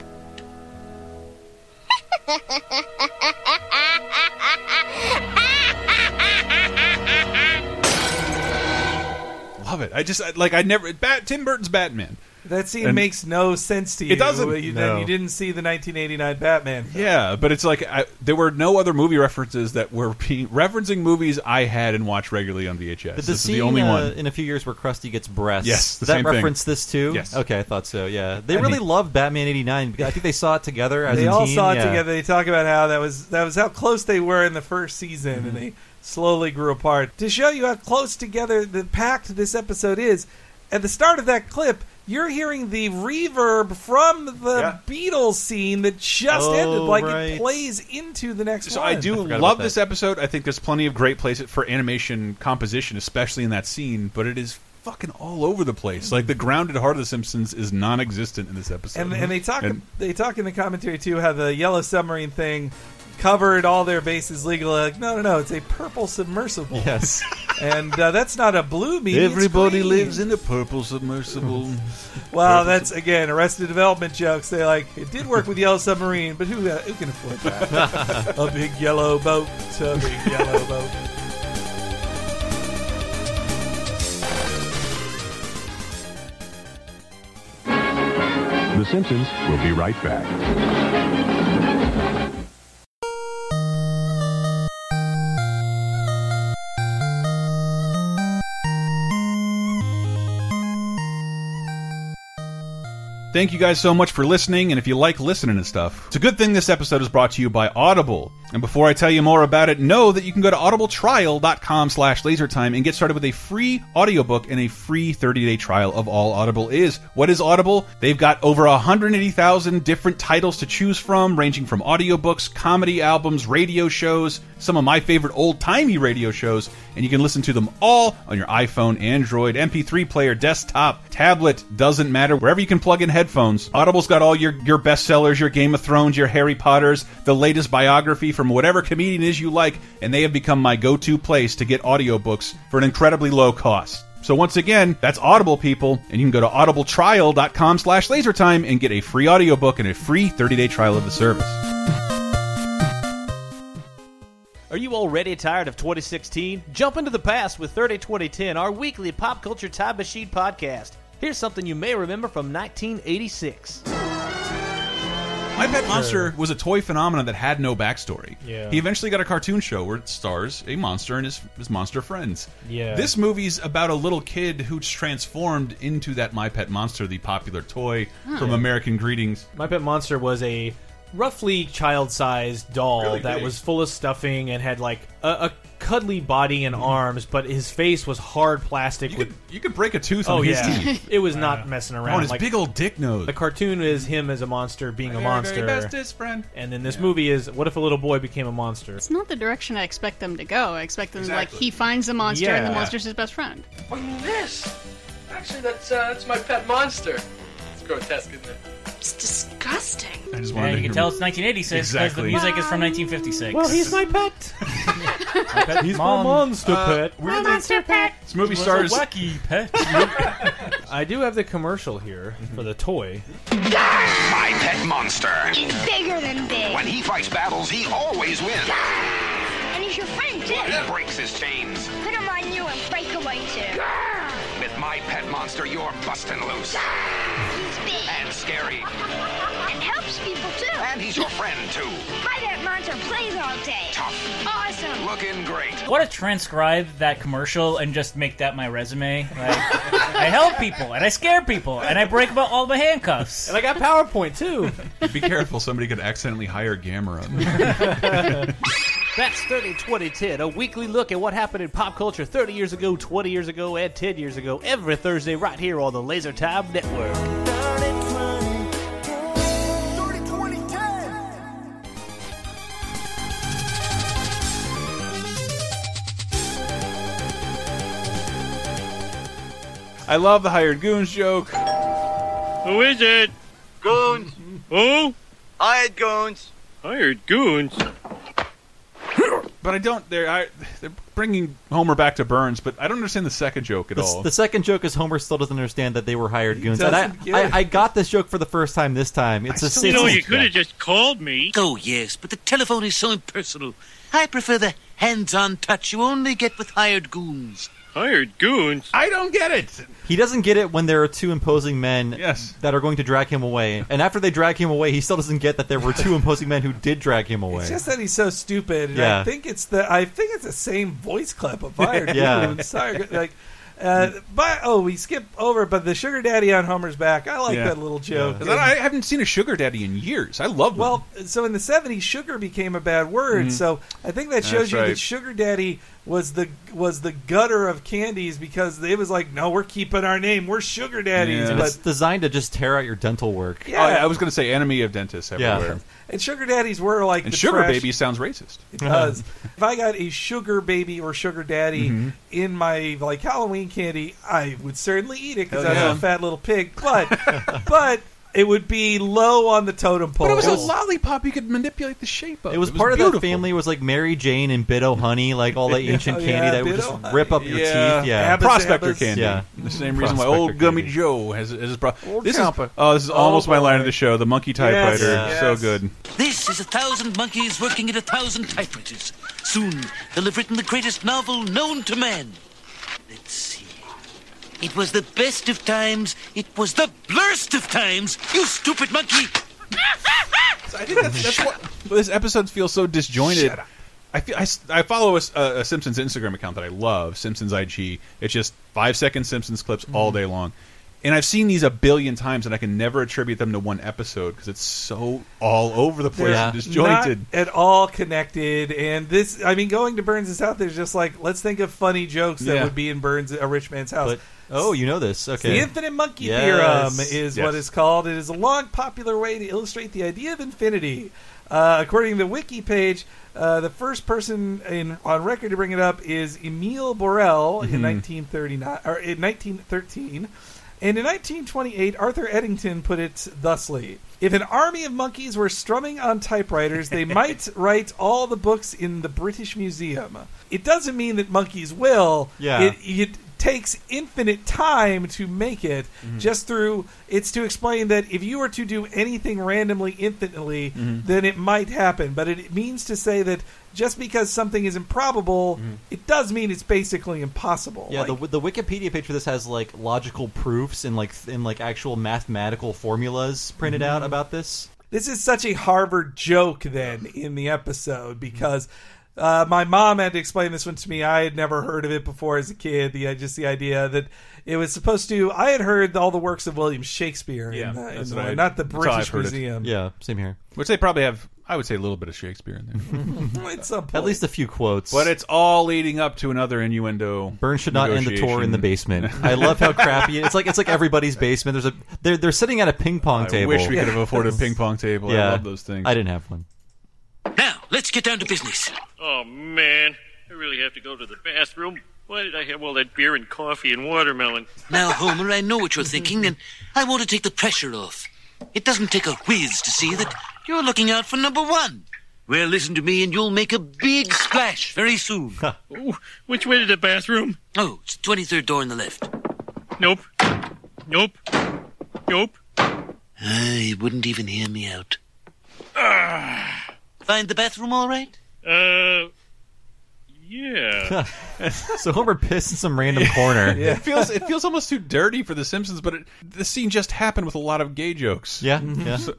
Love it. Tim Burton's Batman. That scene makes no sense to you. It doesn't. You didn't see the 1989 Batman film. Yeah, but it's like there were no other movie references that were referencing movies I had and watched regularly on VHS. But the this scene is the only one. in a few years where Krusty gets breasts. Yes, the Does that same thing. reference this too? Yes. Okay, I thought so. Yeah, they really loved Batman '89. I think they saw it together as They a all team. saw it Yeah. together. They talk about how that was how close they were in the first season, and they slowly grew apart. To show you how close together the packed this episode is, at the start of that clip, you're hearing the reverb from the Beatles scene that just ended. Like, it plays into the next So one. I do love this episode. I think there's plenty of great places for animation composition, especially in that scene, but it is fucking all over the place. Like, the grounded heart of The Simpsons is non-existent in this episode. And they talk in the commentary, too, how the Yellow Submarine thing covered all their bases legally. Like, no, it's a purple submersible. Yes. And that's not a blue medium. Everybody it's green. lives in a purple submersible. Well, that's, again, Arrested Development jokes. They it did work with Yellow Submarine, but who can afford that? A big yellow boat. A big yellow boat. The Simpsons will be right back. Thank you guys so much for listening, and if you like listening to stuff, it's a good thing this episode is brought to you by Audible. And before I tell you more about it, know that you can go to audibletrial.com/lasertime and get started with a free audiobook and a free 30-day trial of all Audible is. What is Audible? They've got over 180,000 different titles to choose from, ranging from audiobooks, comedy albums, radio shows, some of my favorite old-timey radio shows, and you can listen to them all on your iPhone, Android, MP3 player, desktop, tablet, doesn't matter, wherever you can plug in headphones. Audible's got all your bestsellers, your Game of Thrones, your Harry Potters, the latest biography from whatever comedian it is you like, and they have become my go-to place to get audiobooks for an incredibly low cost. So once again, that's Audible, people, and you can go to audibletrial.com/lasertime and get a free audiobook and a free 30-day trial of the service. Are you already tired of 2016? Jump into the past with 30-2010, our weekly pop culture time machine podcast. Here's something you may remember from 1986. My Pet Monster was a toy phenomenon that had no backstory. Yeah. He eventually got a cartoon show where it stars a monster and his monster friends. Yeah. This movie's about a little kid who's transformed into that My Pet Monster, the popular toy from American Greetings. My Pet Monster was a roughly child-sized doll Really that big. was full of stuffing and had like a cuddly body and arms, but his face was hard plastic. You could break a tooth on his teeth. It was not messing around. Oh, and his big old dick nose. The cartoon is him as a monster being a monster. bestest friend. And then this movie is, what if a little boy became a monster? It's not the direction I expect them to go. I expect them Exactly. he finds the monster and the Yeah. monster's his best friend. This? Actually, that's my pet monster. It's grotesque, isn't it? It's disgusting. I just Yeah, you can tell it's 1986 because the music is from 1956. Well, he's my pet. He's my Mom. monster pet. My monster pet. This movie Was a stars wacky pet. I do have the commercial here for the toy. My Pet Monster. He's bigger than big. When he fights battles, he always wins. And he's your friend, too. He breaks his chains. Put him on you and break away, too. With My Pet Monster, you're busting loose. He's big. And scary. And helps people, too. And he's your friend, too. My pet monster plays all day. Tough. Awesome. Looking great. I want to transcribe that commercial and just make that my resume. Like, I help people, and I scare people, and I break all the handcuffs. And I got PowerPoint, too. Be careful, somebody could accidentally hire Gamera. That's 30 2010, a weekly look at what happened in pop culture 30 years ago, 20 years ago, and 10 years ago, every Thursday right here on the Laser Time Network. I love the hired goons joke. Who is it? Goons. Who? Hired goons. Hired goons? But I don't. They're bringing Homer back to Burns, but I don't understand the second joke at all. The second joke is Homer still doesn't understand that they were hired goons. And doesn't get it. I got this joke for the first time this time. It's a You know, you could have just called me. Oh, yes, but the telephone is so impersonal. I prefer the hands-on touch you only get with hired goons. Hired goons? I don't get it. He doesn't get it when there are two imposing men Yes. that are going to drag him away. And after they drag him away, he still doesn't get that there were two imposing men who did drag him away. It's just that he's so stupid. And Yeah. I think it's the same voice clip of hired Yeah. goons. Like, we skip over, but the sugar daddy on Homer's back. I like Yeah. that little joke. Yeah. I haven't seen a sugar daddy in years. I love them. Well, so in the 70s, sugar became a bad word. Mhm. So I think that shows That's you right. that sugar daddy was the gutter of candies, because it was like, no, we're keeping our name. We're sugar daddies. And But it's designed to just tear out your dental work. Yeah. I was going to say enemy of dentists everywhere. and sugar daddies were like And the sugar trash. baby sounds racist. It does. If I got a sugar baby or sugar daddy Mhm. in my Halloween candy, I would certainly eat it because Hell I yeah. was a fat little pig. But it would be low on the totem pole. But it was a lollipop you could manipulate the shape of. It was part of beautiful. that family. Was like Mary Jane and Bit O'Honey, like all that ancient Oh, candy yeah, that would Bit just O'Honey. rip up your Yeah. teeth. Yeah, Prospector Abbas. candy. Yeah. The same reason why Prospector old Gummy candy. Joe has his Old this Champa. this is almost my boy. line of the show. The monkey typewriter. Yes, So yes. good. This is 1,000 monkeys working at 1,000 typewriters. Soon, they'll have written the greatest novel known to man. Let's see. It was the best of times. It was the blurst of times. You stupid monkey. I think that's what this episode feels so disjointed. I follow a Simpsons Instagram account that I love, Simpsons IG. It's just 5-second Simpsons clips all day long. And I've seen these a billion times, and I can never attribute them to one episode because it's so all over the place and disjointed. Not at all connected. And this, I mean, going to Burns' house, there's just like, let's think of funny jokes that would be in a rich man's house. But, oh, you know this. Okay. The infinite monkey Yes. theorem is Yes. what it's called. It is a long, popular way to illustrate the idea of infinity. According to the wiki page, the first person on record to bring it up is Emile Borel in 1913. And in 1928, Arthur Eddington put it thusly: if an army of monkeys were strumming on typewriters, they might write all the books in the British Museum. It doesn't mean that monkeys will. Yeah. It takes infinite time to make it. It's to explain that if you were to do anything randomly infinitely, then it might happen. But it means to say that just because something is improbable, it does mean it's basically impossible. Yeah, the Wikipedia page for this has like logical proofs and like actual mathematical formulas printed out about this. This is such a Harvard joke then in the episode, because my mom had to explain this one to me. I had never heard of it before as a kid. Just the idea that it was supposed to. I had heard all the works of William Shakespeare, not the British Museum. Yeah, same here. Which they probably have, I would say, a little bit of Shakespeare in there. At some point. At least a few quotes. But it's all leading up to another innuendo. Burns should not end the tour in the basement. I love how crappy it's like everybody's basement. They're sitting at a ping pong table. I wish we could have afforded a ping pong table. Yeah. I love those things. I didn't have one. Now, let's get down to business. Oh, man. I really have to go to the bathroom. Why did I have all that beer and coffee and watermelon? Now, Homer, I know what you're thinking, and I want to take the pressure off. It doesn't take a whiz to see that you're looking out for number one. Well, listen to me, and you'll make a big splash very soon. Ooh, which way to the bathroom? Oh, it's the 23rd door on the left. Nope. Nope. Nope. You wouldn't even hear me out. Find the bathroom all right? Yeah. So Homer pissed in some random corner. It feels almost too dirty for The Simpsons, but the scene just happened with a lot of gay jokes. Yeah. So,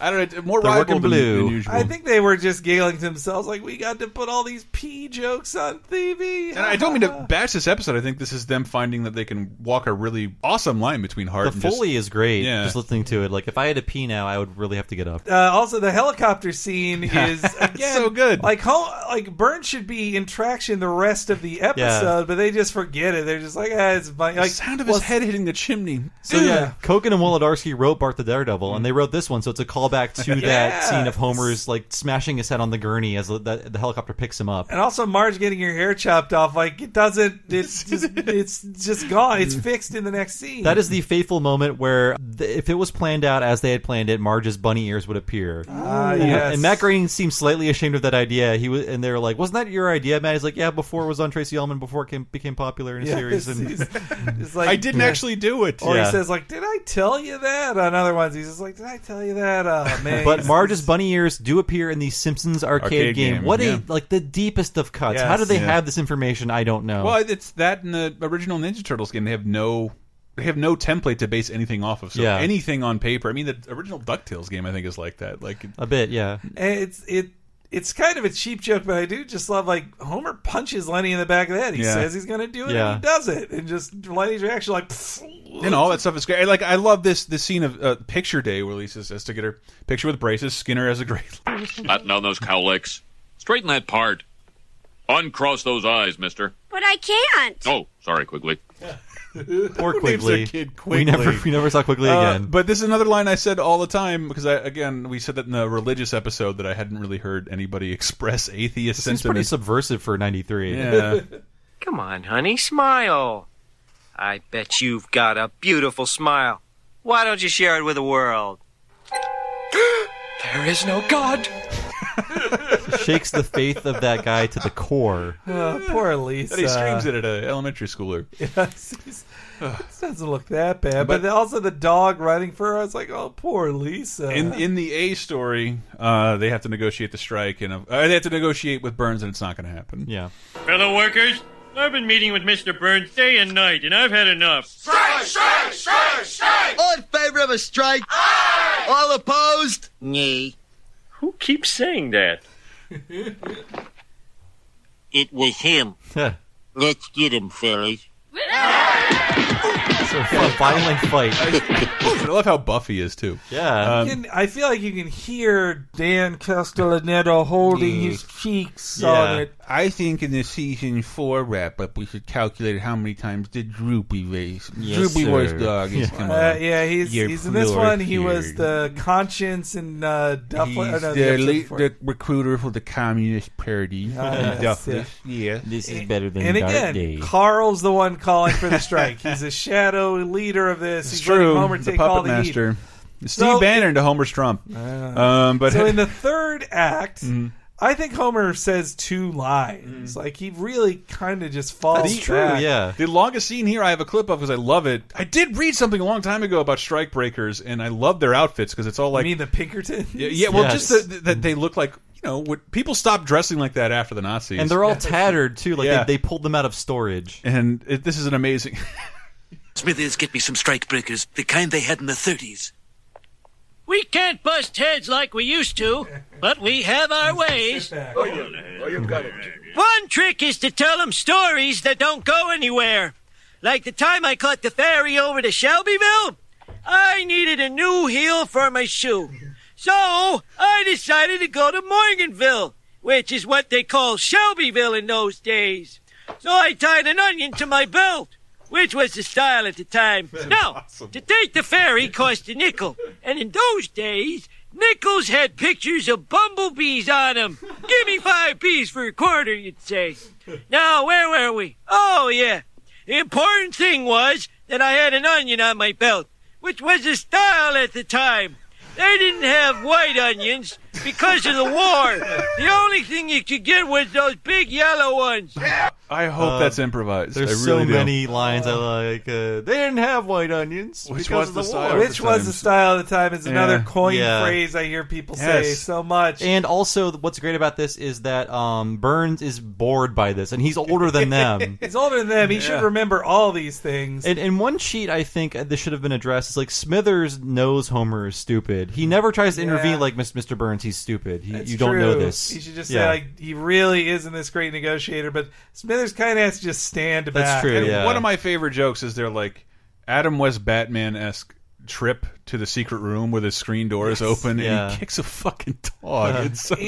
I don't know, more They're rival working than blue. usual. I think they were just giggling to themselves, like, we got to put all these pee jokes on TV. And I don't mean to bash this episode. I think this is them finding that they can walk a really awesome line between Hart The and Foley is great. Yeah. Just listening to it. Like, if I had to pee now, I would really have to get up. Also, the helicopter scene is, again, so good. Like Burns should be in traction the rest of the episode, but they just forget it. They're just like, it's fine. The sound of his head hitting the chimney. So yeah, Kogan and Wolodarski wrote Bart the Daredevil, and they wrote this one, so it's a callback to that scene of Homer's like smashing his head on the gurney as the helicopter picks him up. And also Marge getting her hair chopped off, like it doesn't. It's just gone. It's fixed in the next scene. That is the fateful moment where, if it was planned out as they had planned it, Marge's bunny ears would appear. Yes. And Matt Groening seems slightly ashamed of that idea. And they were like, "Wasn't that your idea, Matt?" He's like, "Yeah, before it was on Tracy Ullman, before it became popular in a series." And He's like, I didn't actually do it. Or he says like, "Did I tell you that?" On other ones, he's just like, "Did I tell you that?" Oh man. But Marge's bunny ears do appear in the Simpsons arcade game. What a like the deepest of cuts. Yes. How do they have this information? I don't know. Well, it's that in the original Ninja Turtles game. They have no template to base anything off of. So anything on paper. I mean, the original DuckTales game, I think, is like that. Like a bit, yeah. And it's kind of a cheap joke, but I do just love, like, Homer punches Lenny in the back of the head. He says he's going to do it, and he does it. And just Lenny's reaction, like, and all that stuff is great. Like, I love this scene of Picture Day where Lisa says to get her picture with braces. Skinner has a great Batten down those cowlicks. Straighten that part. Uncross those eyes, mister. But I can't. Oh, sorry, Quigley. Poor Quigley. Kid We Quigley. never saw Quigley again. But this is another line I said all the time because we said that in the religious episode that I hadn't really heard anybody express atheist It seems sentiment. pretty subversive for 93. Yeah. Come on, honey, smile. I bet you've got a beautiful smile. Why don't you share it with the world? There is no God. shakes the faith of that guy to the core. Poor Lisa. And he screams it at an elementary schooler. Yes, it doesn't look that bad. But also the dog running for her, I was like, oh, poor Lisa. In the A story, they have to negotiate the strike, and they have to negotiate with Burns, and it's not going to happen. Yeah. Fellow workers, I've been meeting with Mr. Burns day and night, and I've had enough. Strike, strike, strike, strike! All in favor of a strike? Aye! All opposed? Nay. Who keeps saying that? It was him. Let's get him, fellas. So a violent fight. I love how Buffy is too. Yeah, I feel like you can hear Dan Castellaneta holding his cheeks on it. I think in the season 4 wrap-up, we should calculate how many times did Droopy race. Yes, Droopy sir. was dog. Yeah, he's in this one. He was the conscience in Duffler. He's the recruiter for the Communist Party. Duffless. Yeah. This is better than And Dark again, Day. Carl's the one calling for the strike. He's a shadow leader of this. It's He's letting true. Homer The take all puppet the master. heat. Steve Bannon to Homer's Trump. But so in the third act, I think Homer says 2 lines. Like he really kind of just falls That's true, back. yeah. The longest scene here I have a clip of because I love it. I did read something a long time ago about strikebreakers, and I love their outfits because it's all like... You mean the Pinkertons? Yeah, well, Yes. just that they look like... You know, people stopped dressing like that after the Nazis. And they're all tattered too. Like they pulled them out of storage. And this is an amazing... Smithers, get me some strikebreakers, the kind they had in the 30s. We can't bust heads like we used to, but we have our ways. One trick is to tell them stories that don't go anywhere. Like the time I caught the ferry over to Shelbyville, I needed a new heel for my shoe. So I decided to go to Morganville, which is what they call Shelbyville in those days. So I tied an onion to my belt, which was the style at the time. Now, to take the ferry cost a nickel, and in those days, nickels had pictures of bumblebees on them. Give me 5 P's for a quarter, you'd say. Now, where were we? Oh, yeah. The important thing was that I had an onion on my belt, which was the style at the time. They didn't have white onions, because of the war. The only thing you could get was those big yellow ones. I hope that's improvised. There's I really so do. many lines I like. They didn't have white onions. Which because was of the the style war. at Which the was time. the style at the time is another Yeah. coined Yeah. phrase I hear people say Yes. so much. And also, what's great about this is that Burns is bored by this, and he's older than them. He's older than them. He should remember all these things. And in one sheet, I think this should have been addressed. It's like Smithers knows Homer is stupid. He never tries to intervene like Mr. Burns. He's stupid. That's You don't know true. this. You should just say like he really isn't this great negotiator, but Smithers kind of has to just stand back. That's true. And Yeah. one of my favorite jokes is their like Adam West Batman-esque trip to the secret room where the screen door is open and he kicks a fucking dog. It's so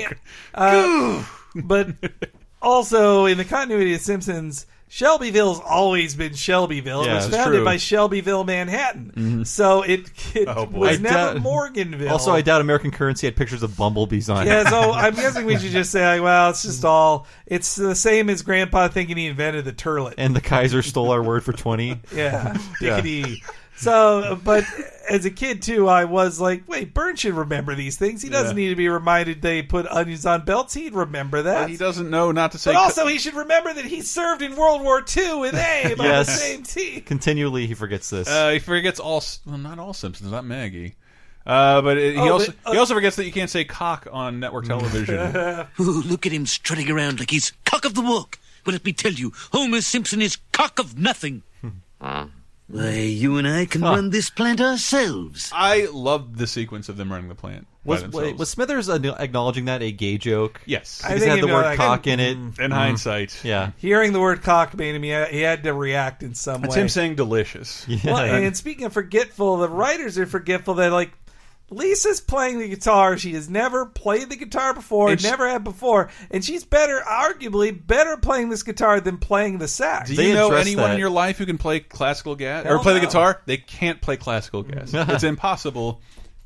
but also in the continuity of Simpsons, Shelbyville's always been Shelbyville. Yeah, it was that's founded true. by Shelbyville, Manhattan. Mm-hmm. So it was never doubt- Morganville. Also, I doubt American Currency had pictures of bumblebees on it. Yeah, so I'm guessing we should just say, like, well, it's just all. It's the same as Grandpa thinking he invented the turlet. And the Kaiser stole our word for 20. Yeah, dickety. So, but as a kid too, I was like, wait, Burns should remember these things. He doesn't need to be reminded they put onions on belts. He'd remember that. Well, he doesn't know not to say. But also, he should remember that he served in World War II with Abe on the Yes. same team. Continually, he forgets this. He forgets all. Well, not all Simpsons. Not Maggie. But he also forgets that you can't say cock on network television. Ooh, look at him strutting around like he's cock of the walk. Well, let me tell you, Homer Simpson is cock of nothing. Why, you and I can run this plant ourselves. I loved the sequence of them running the plant. by themselves. Was Smithers acknowledging that a gay joke? Yes. Because it had the word cock in it. In hindsight. Yeah. Hearing the word cock made him, he had to react in some That's way. him saying delicious. Yeah. Well, and speaking of forgetful, the writers are forgetful that, like, Lisa's playing the guitar. She has never played the guitar before, And never had before, and she's arguably better playing this guitar than playing the sax. Do you know anyone in your life who can play classical gas or Hell play the no. guitar? They can't play classical gas. It's impossible.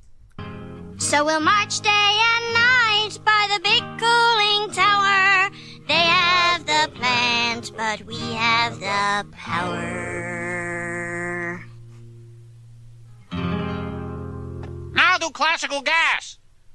So we'll march day and night by the big cooling tower. They have the plant, but we have the power. Now do classical gas.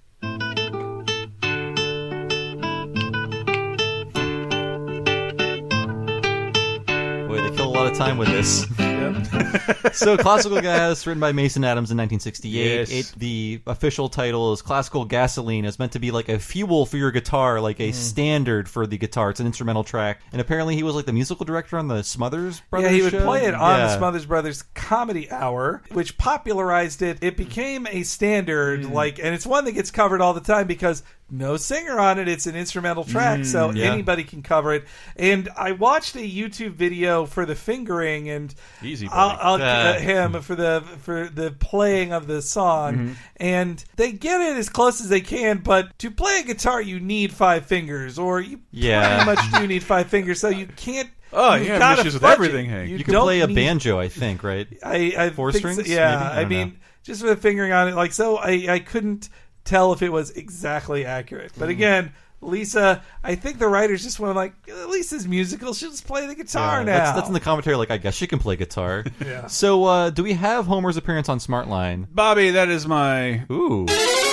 Boy, they kill a lot of time with this. So, Classical Gas, written by Mason Adams in 1968. Yes. The official title is Classical Gasoline. It's meant to be like a fuel for your guitar, like a standard for the guitar. It's an instrumental track. And apparently he was like the musical director on the Smothers Brothers Yeah, he would show. play it on the Yeah. Smothers Brothers Comedy Hour, which popularized it. It became a standard, and it's one that gets covered all the time because no singer on it. It's an instrumental track, so yeah. anybody can cover it. And I watched a YouTube video for the fingering, and Easy, buddy. I'll him for the playing of the song, and they get it as close as they can. But to play a guitar, you need 5 fingers, or you Yeah. pretty much do need 5 fingers. So you can't. Oh, you've you have gotta issues with fudge everything, it. Hank. You can don't play a need- banjo, I think, right? I 4 think so, strings? yeah. Maybe? I mean, just with the fingering on it, like, so I couldn't tell if it was exactly accurate. But again, Lisa, I think the writers just want to, like, Lisa's musical. She'll just play the guitar Yeah, now. that's in the commentary. Like, I guess she can play guitar. Yeah. So, do we have Homer's appearance on Smartline? Bobby, that is my Ooh.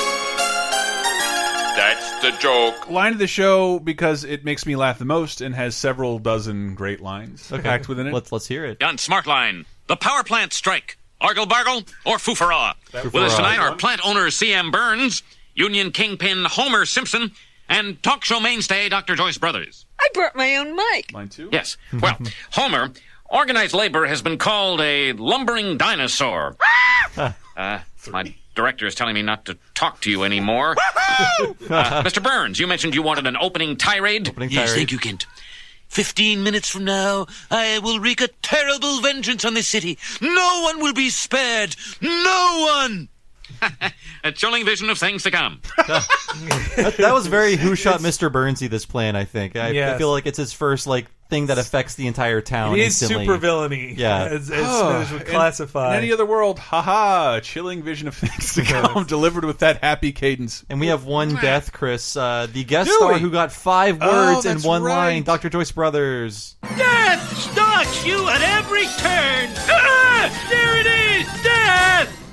That's the joke. line of the show because it makes me laugh the most and has several dozen great lines packed within it. Let's hear it. On Smartline, the power plant strike. Argle Bargle or Foofara. With us tonight are plant owner C.M. Burns, union kingpin Homer Simpson, and talk show mainstay Dr. Joyce Brothers. I brought my own mic. Line 2? Yes. Well, Homer, organized labor has been called a lumbering dinosaur. My director is telling me not to talk to you anymore. Mr. Burns, you mentioned you wanted an opening tirade. Yes, thank you, Kent. 15 minutes from now, I will wreak a terrible vengeance on this city. No one will be spared. No one! A chilling vision of things to come. That was very Who Shot Mr. Burnsy, this plan, I think. I Yes. feel like it's his first thing that affects the entire town It is instantly. super villainy, Yeah. as Smithers would classify. In any other world, haha, chilling vision of things to come, delivered with that happy cadence. And we have one death, Chris. The guest Do star we? who got 5 words in that's one right. line, Dr. Joyce Brothers. Death stalks you at every turn. Ah, there it is, death!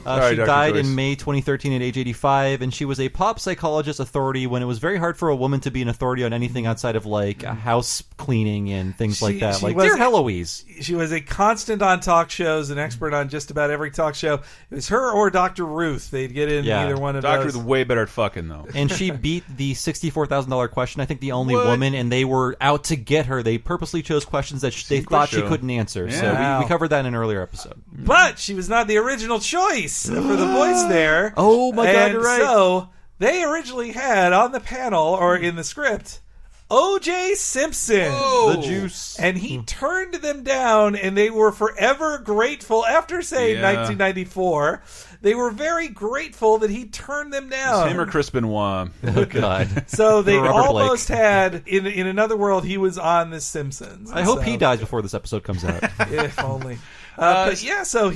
Sorry, She Dr. died Joyce. in May 2013 at age 85, and she was a pop psychologist authority when it was very hard for a woman to be an authority on anything outside of like house cleaning and things like that. Like, dear Heloise. She was a constant on talk shows, an expert on just about every talk show. It was her or Dr. Ruth. They'd get in either one of Dr. those. Ruth way better at fucking, though. And she beat the $64,000 question. I think the only woman, and they were out to get her. They purposely chose questions that they thought she couldn't answer. So we covered that in an earlier episode. But she was not the original choice for the voice there. Oh my God, you're right. So they originally had on the panel or in the script O.J. Simpson. The juice. And he turned them down, and they were forever grateful after saying 1994. They were very grateful that he turned them down. It's him or Chris Benoit. Oh, God. So they Robert almost Blake. had, in another world, he was on The Simpsons. I hope he dies before this episode comes out. If only. But yeah, so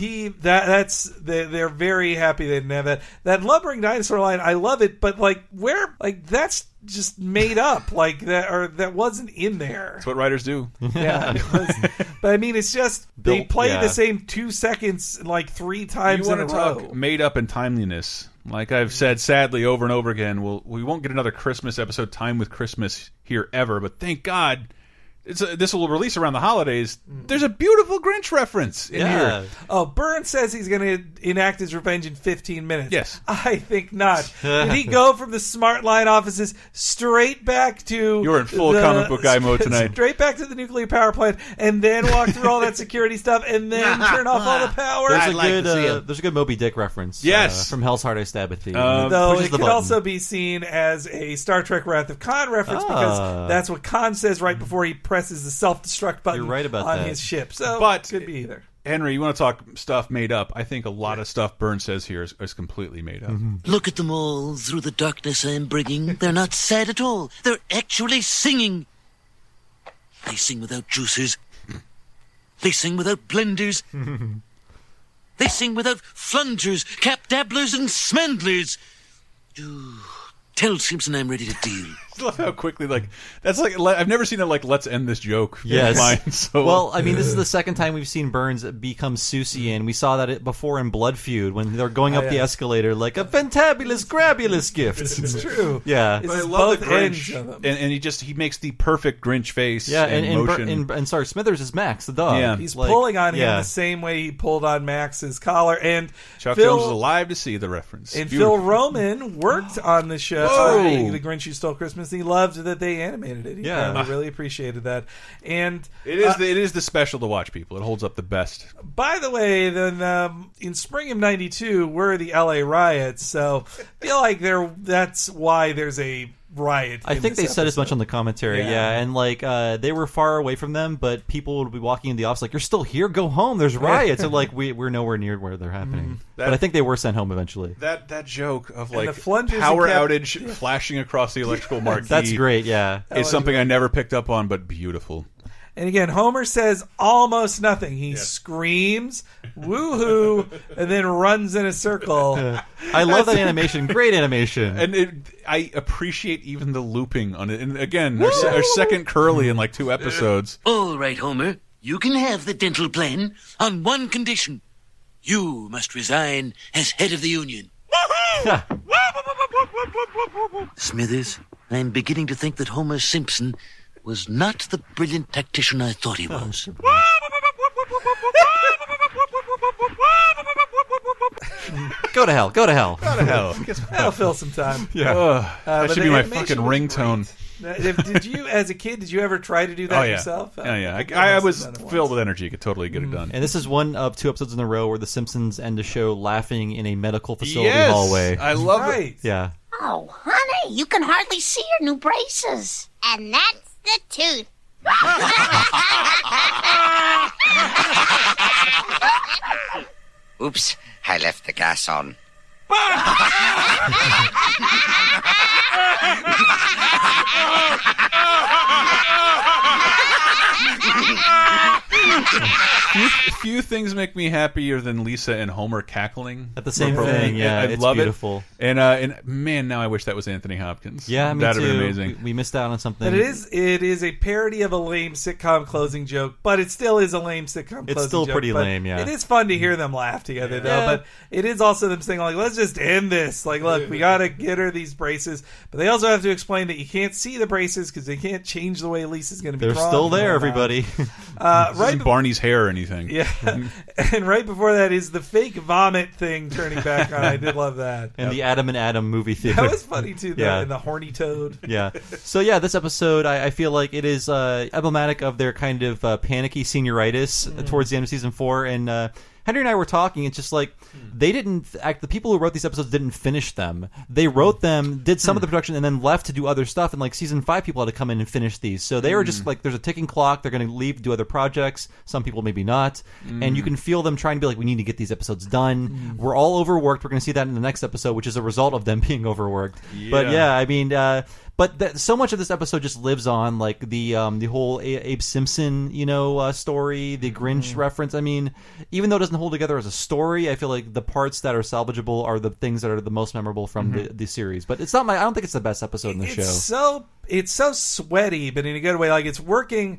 they're very happy they didn't have that. That lumbering dinosaur line, I love it, but that's just made up, like that, or that wasn't in there. That's what writers do. Yeah, but I mean, it's just they play the same 2 seconds like 3 times You in a want to row. talk made up and timeliness? Like I've said, sadly over and over again, we won't get another Christmas episode, Time with Christmas, here ever. But thank God. This will release around the holidays. There's a beautiful Grinch reference in here. Oh, Burns says he's going to enact his revenge in 15 minutes. Yes. I think not. Did he go from the Smart Line offices straight back to... You're in full comic book guy mode tonight. Straight back to the nuclear power plant and then walk through all that security stuff and then turn off all the power? There's a good Moby Dick reference. Yes. From Hell's Heart I Stab at Thee. Though it could also be seen as a Star Trek Wrath of Khan reference because that's what Khan says right before he presses the self-destruct button You're right about on that. his ship. So But could be either. Henry, you want to talk stuff made up? I think a lot of stuff Burns says here is completely made up. Look at them all through the darkness I am bringing. They're not sad at all. They're actually singing. They sing without juicers. They sing without blenders. They sing without flungers, cap dabblers, and smandlers. Tell Simpson I'm ready to deal. I love how quickly, that's like, I've never seen it like, let's end this joke. Yes. Mine, so. Well, I mean, this is the second time we've seen Burns become Susian. We saw that before in Blood Feud when they're going up the escalator like a fantabulous, grabulous gift. It's true. Yeah. But I love the Grinch. And he makes the perfect Grinch face. Yeah, and motion. and sorry, Smithers is Max, the dog. Yeah. He's pulling on him the same way he pulled on Max's collar. And Chuck Phil, Jones is alive to see the reference. And Beautiful. Phil Roman worked on the show, The Grinch Who Stole Christmas. He loved that they animated it. He really appreciated that. And it is the special to watch, people. It holds up the best. By the way, then in spring of '92 were the LA riots, so I feel like that's why there's a riot. I think they said as much on the commentary, and they were far away from them, but people would be walking in the office like, "You're still here? Go home. There's riots." And we're nowhere near where they're happening. But I think they were sent home eventually. That joke of the flungers power and outage flashing across the electrical marquee. That's great. Yeah, it's something I never picked up on, but beautiful. And again, Homer says almost nothing. He screams, woohoo, and then runs in a circle. I love that animation. Great animation. And I appreciate even the looping on it. And again, our second Curly in 2 episodes. All right, Homer. You can have the dental plan on one condition. You must resign as head of the union. Smithers, I'm beginning to think that Homer Simpson was not the brilliant tactician I thought he was. Go to hell. Go to hell. Go to hell. That'll fill some time. Yeah. That should be my fucking ringtone. Did you, as a kid, did you ever try to do that yourself? I was filled with energy. Could totally get it done. And this is one of 2 episodes in a row where the Simpsons end the show laughing in a medical facility hallway. I love it. Yeah. Oh, honey, you can hardly see your new braces. And that's the tooth. Oops, I left the gas on. Few things make me happier than Lisa and Homer cackling at the same thing. Yeah, I it's love beautiful. It. And man, now I wish that was Anthony Hopkins. Yeah, me that'd too. have been amazing. We missed out on something. But it is a parody of a lame sitcom closing joke, but it still is a lame sitcom closing joke. It's still pretty lame, yeah. It is fun to hear them laugh together, though, but it is also them saying, like, let's just end this. Like, look, we got to get her these braces, but they also have to explain that you can't see the braces because they can't change the way Lisa's going to be They're drawn still from there, now on. everybody. This isn't Barney's hair or anything. Yeah, and right before that is the fake vomit thing turning back on. I did love that. And the Adam and Adam movie theater. That was funny, too, Yeah. and the horny toad. Yeah. So yeah, this episode I feel like it is emblematic of their kind of panicky senioritis towards the end of season 4, and Henry and I were talking. It's just like they didn't act. The people who wrote these episodes didn't finish them. They wrote them, did some of the production, and then left to do other stuff. And like season 5, people had to come in and finish these. So they were just like, there's a ticking clock. They're going to leave, do other projects. Some people maybe not. And you can feel them trying to be like, we need to get these episodes done. We're all overworked. We're going to see that in the next episode, which is a result of them being overworked. But yeah, I mean. But so much of this episode just lives on, like the whole Abe Simpson, story, the Grinch reference. I mean, even though it doesn't hold together as a story, I feel like the parts that are salvageable are the things that are the most memorable from the series. But it's not I don't think it's the best episode in the show. It's so sweaty, but in a good way. Like it's working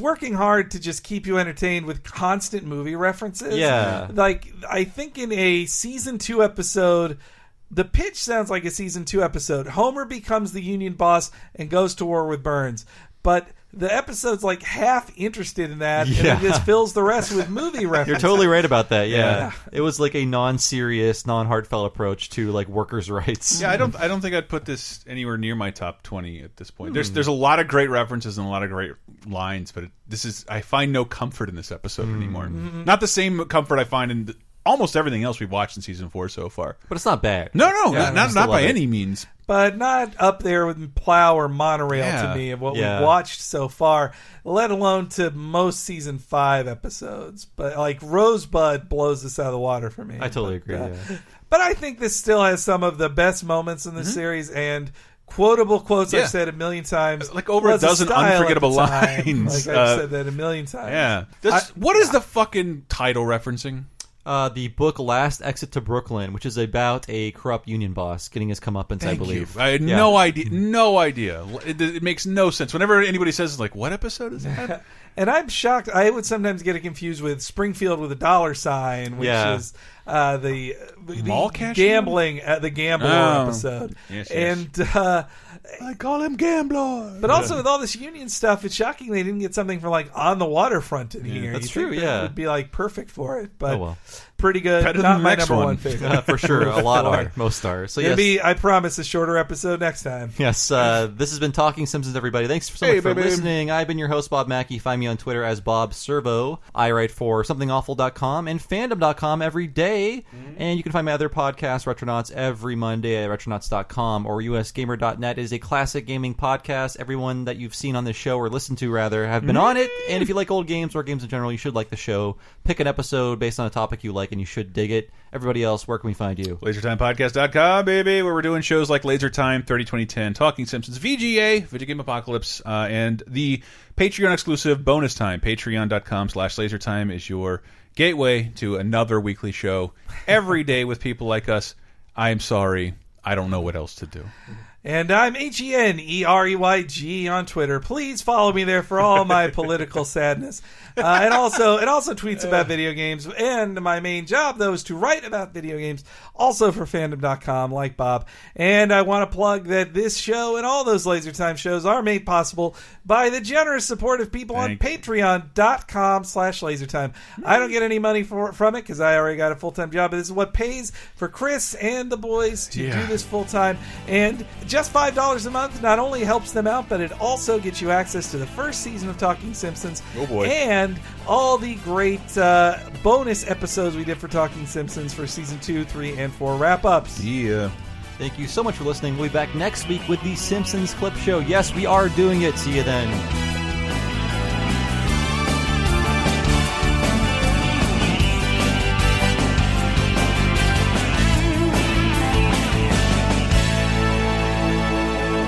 hard to just keep you entertained with constant movie references. Yeah. Like I think in a season 2 episode, the pitch sounds like a season 2 episode. Homer becomes the Union boss and goes to war with Burns. But the episode's like half interested in that, and it just fills the rest with movie references. You're totally right about that. Yeah. It was like a non-serious, non-heartfelt approach to like workers' rights. Yeah, I don't think I'd put this anywhere near my top 20 at this point. There's a lot of great references and a lot of great lines, but I find no comfort in this episode anymore. Not the same comfort I find in almost everything else we've watched in season 4 so far. But it's not bad. No, not by any means. But not up there with Plow or Monorail to me of what we've watched so far, let alone to most season 5 episodes. But like Rosebud blows this out of the water for me. I totally agree. But I think this still has some of the best moments in the series and quotable quotes I've said a million times. Like over a dozen unforgettable lines. Like I've said that a million times. Yeah. What is the fucking title referencing? The book Last Exit to Brooklyn, which is about a corrupt union boss getting his comeuppance, I believe. I had no idea. No idea. It makes no sense. Whenever anybody says, like, what episode is that? And I'm shocked. I would sometimes get it confused with Springfield with a dollar sign, which is the mall cashier? gambling at the Gambler episode. Yes. And I call him Gambler. But also with all this union stuff, it's shocking they didn't get something from like On the Waterfront in here. That's You'd true. think that would be like perfect for it. But pretty good. Not Better than my the next number one one. favorite. For sure. A lot are. Most are. So It'll yes. be, I promise, a shorter episode next time. Yes, this has been Talking Simpsons, everybody. Thanks so much for listening. I've been your host, Bob Mackey. Find me on Twitter as Bob Servo. I write for somethingawful.com and fandom.com every day. And you can find my other podcast, Retronauts, every Monday at retronauts.com or usgamer.net. It is a classic gaming podcast. Everyone that you've seen on this show, or listened to rather, have been on it. And if you like old games or games in general, you should like the show. Pick an episode based on a topic you like and you should dig it. Everybody else, where can we find you? LaserTimePodcast.com, baby, where we're doing shows like Laser Time, 30-2010, Talking Simpsons, VGA, Video Game Apocalypse, and the Patreon exclusive Bonus Time. Patreon.com/LaserTime is your gateway to another weekly show every day with people like us. I'm sorry, I don't know what else to do. And I'm HENEREYG on Twitter. Please follow me there for all my political sadness. And also tweets about video games. And my main job, though, is to write about video games, also for fandom.com, like Bob. And I want to plug that this show and all those Laser Time shows are made possible by the generous support of people on patreon.com/lasertime. I don't get any money from it because I already got a full-time job, but this is what pays for Chris and the boys to do this full-time. And just $5 a month not only helps them out, but it also gets you access to the first season of Talking Simpsons. Oh boy. And all the great bonus episodes we did for Talking Simpsons for season 2, 3, and 4 wrap-ups. Yeah. Thank you so much for listening. We'll be back next week with the Simpsons Clip Show. Yes, we are doing it. See you then.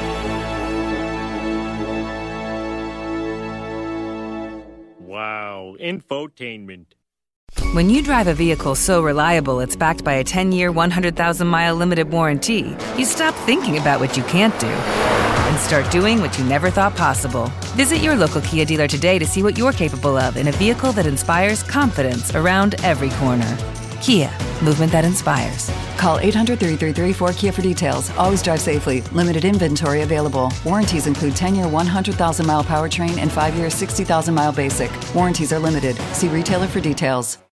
Wow, infotainment. When you drive a vehicle so reliable it's backed by a 10-year, 100,000-mile limited warranty, you stop thinking about what you can't do and start doing what you never thought possible. Visit your local Kia dealer today to see what you're capable of in a vehicle that inspires confidence around every corner. Kia, movement that inspires. Call 800-333-4KIA for details. Always drive safely. Limited inventory available. Warranties include 10-year 100,000-mile powertrain and 5-year 60,000-mile basic. Warranties are limited. See retailer for details.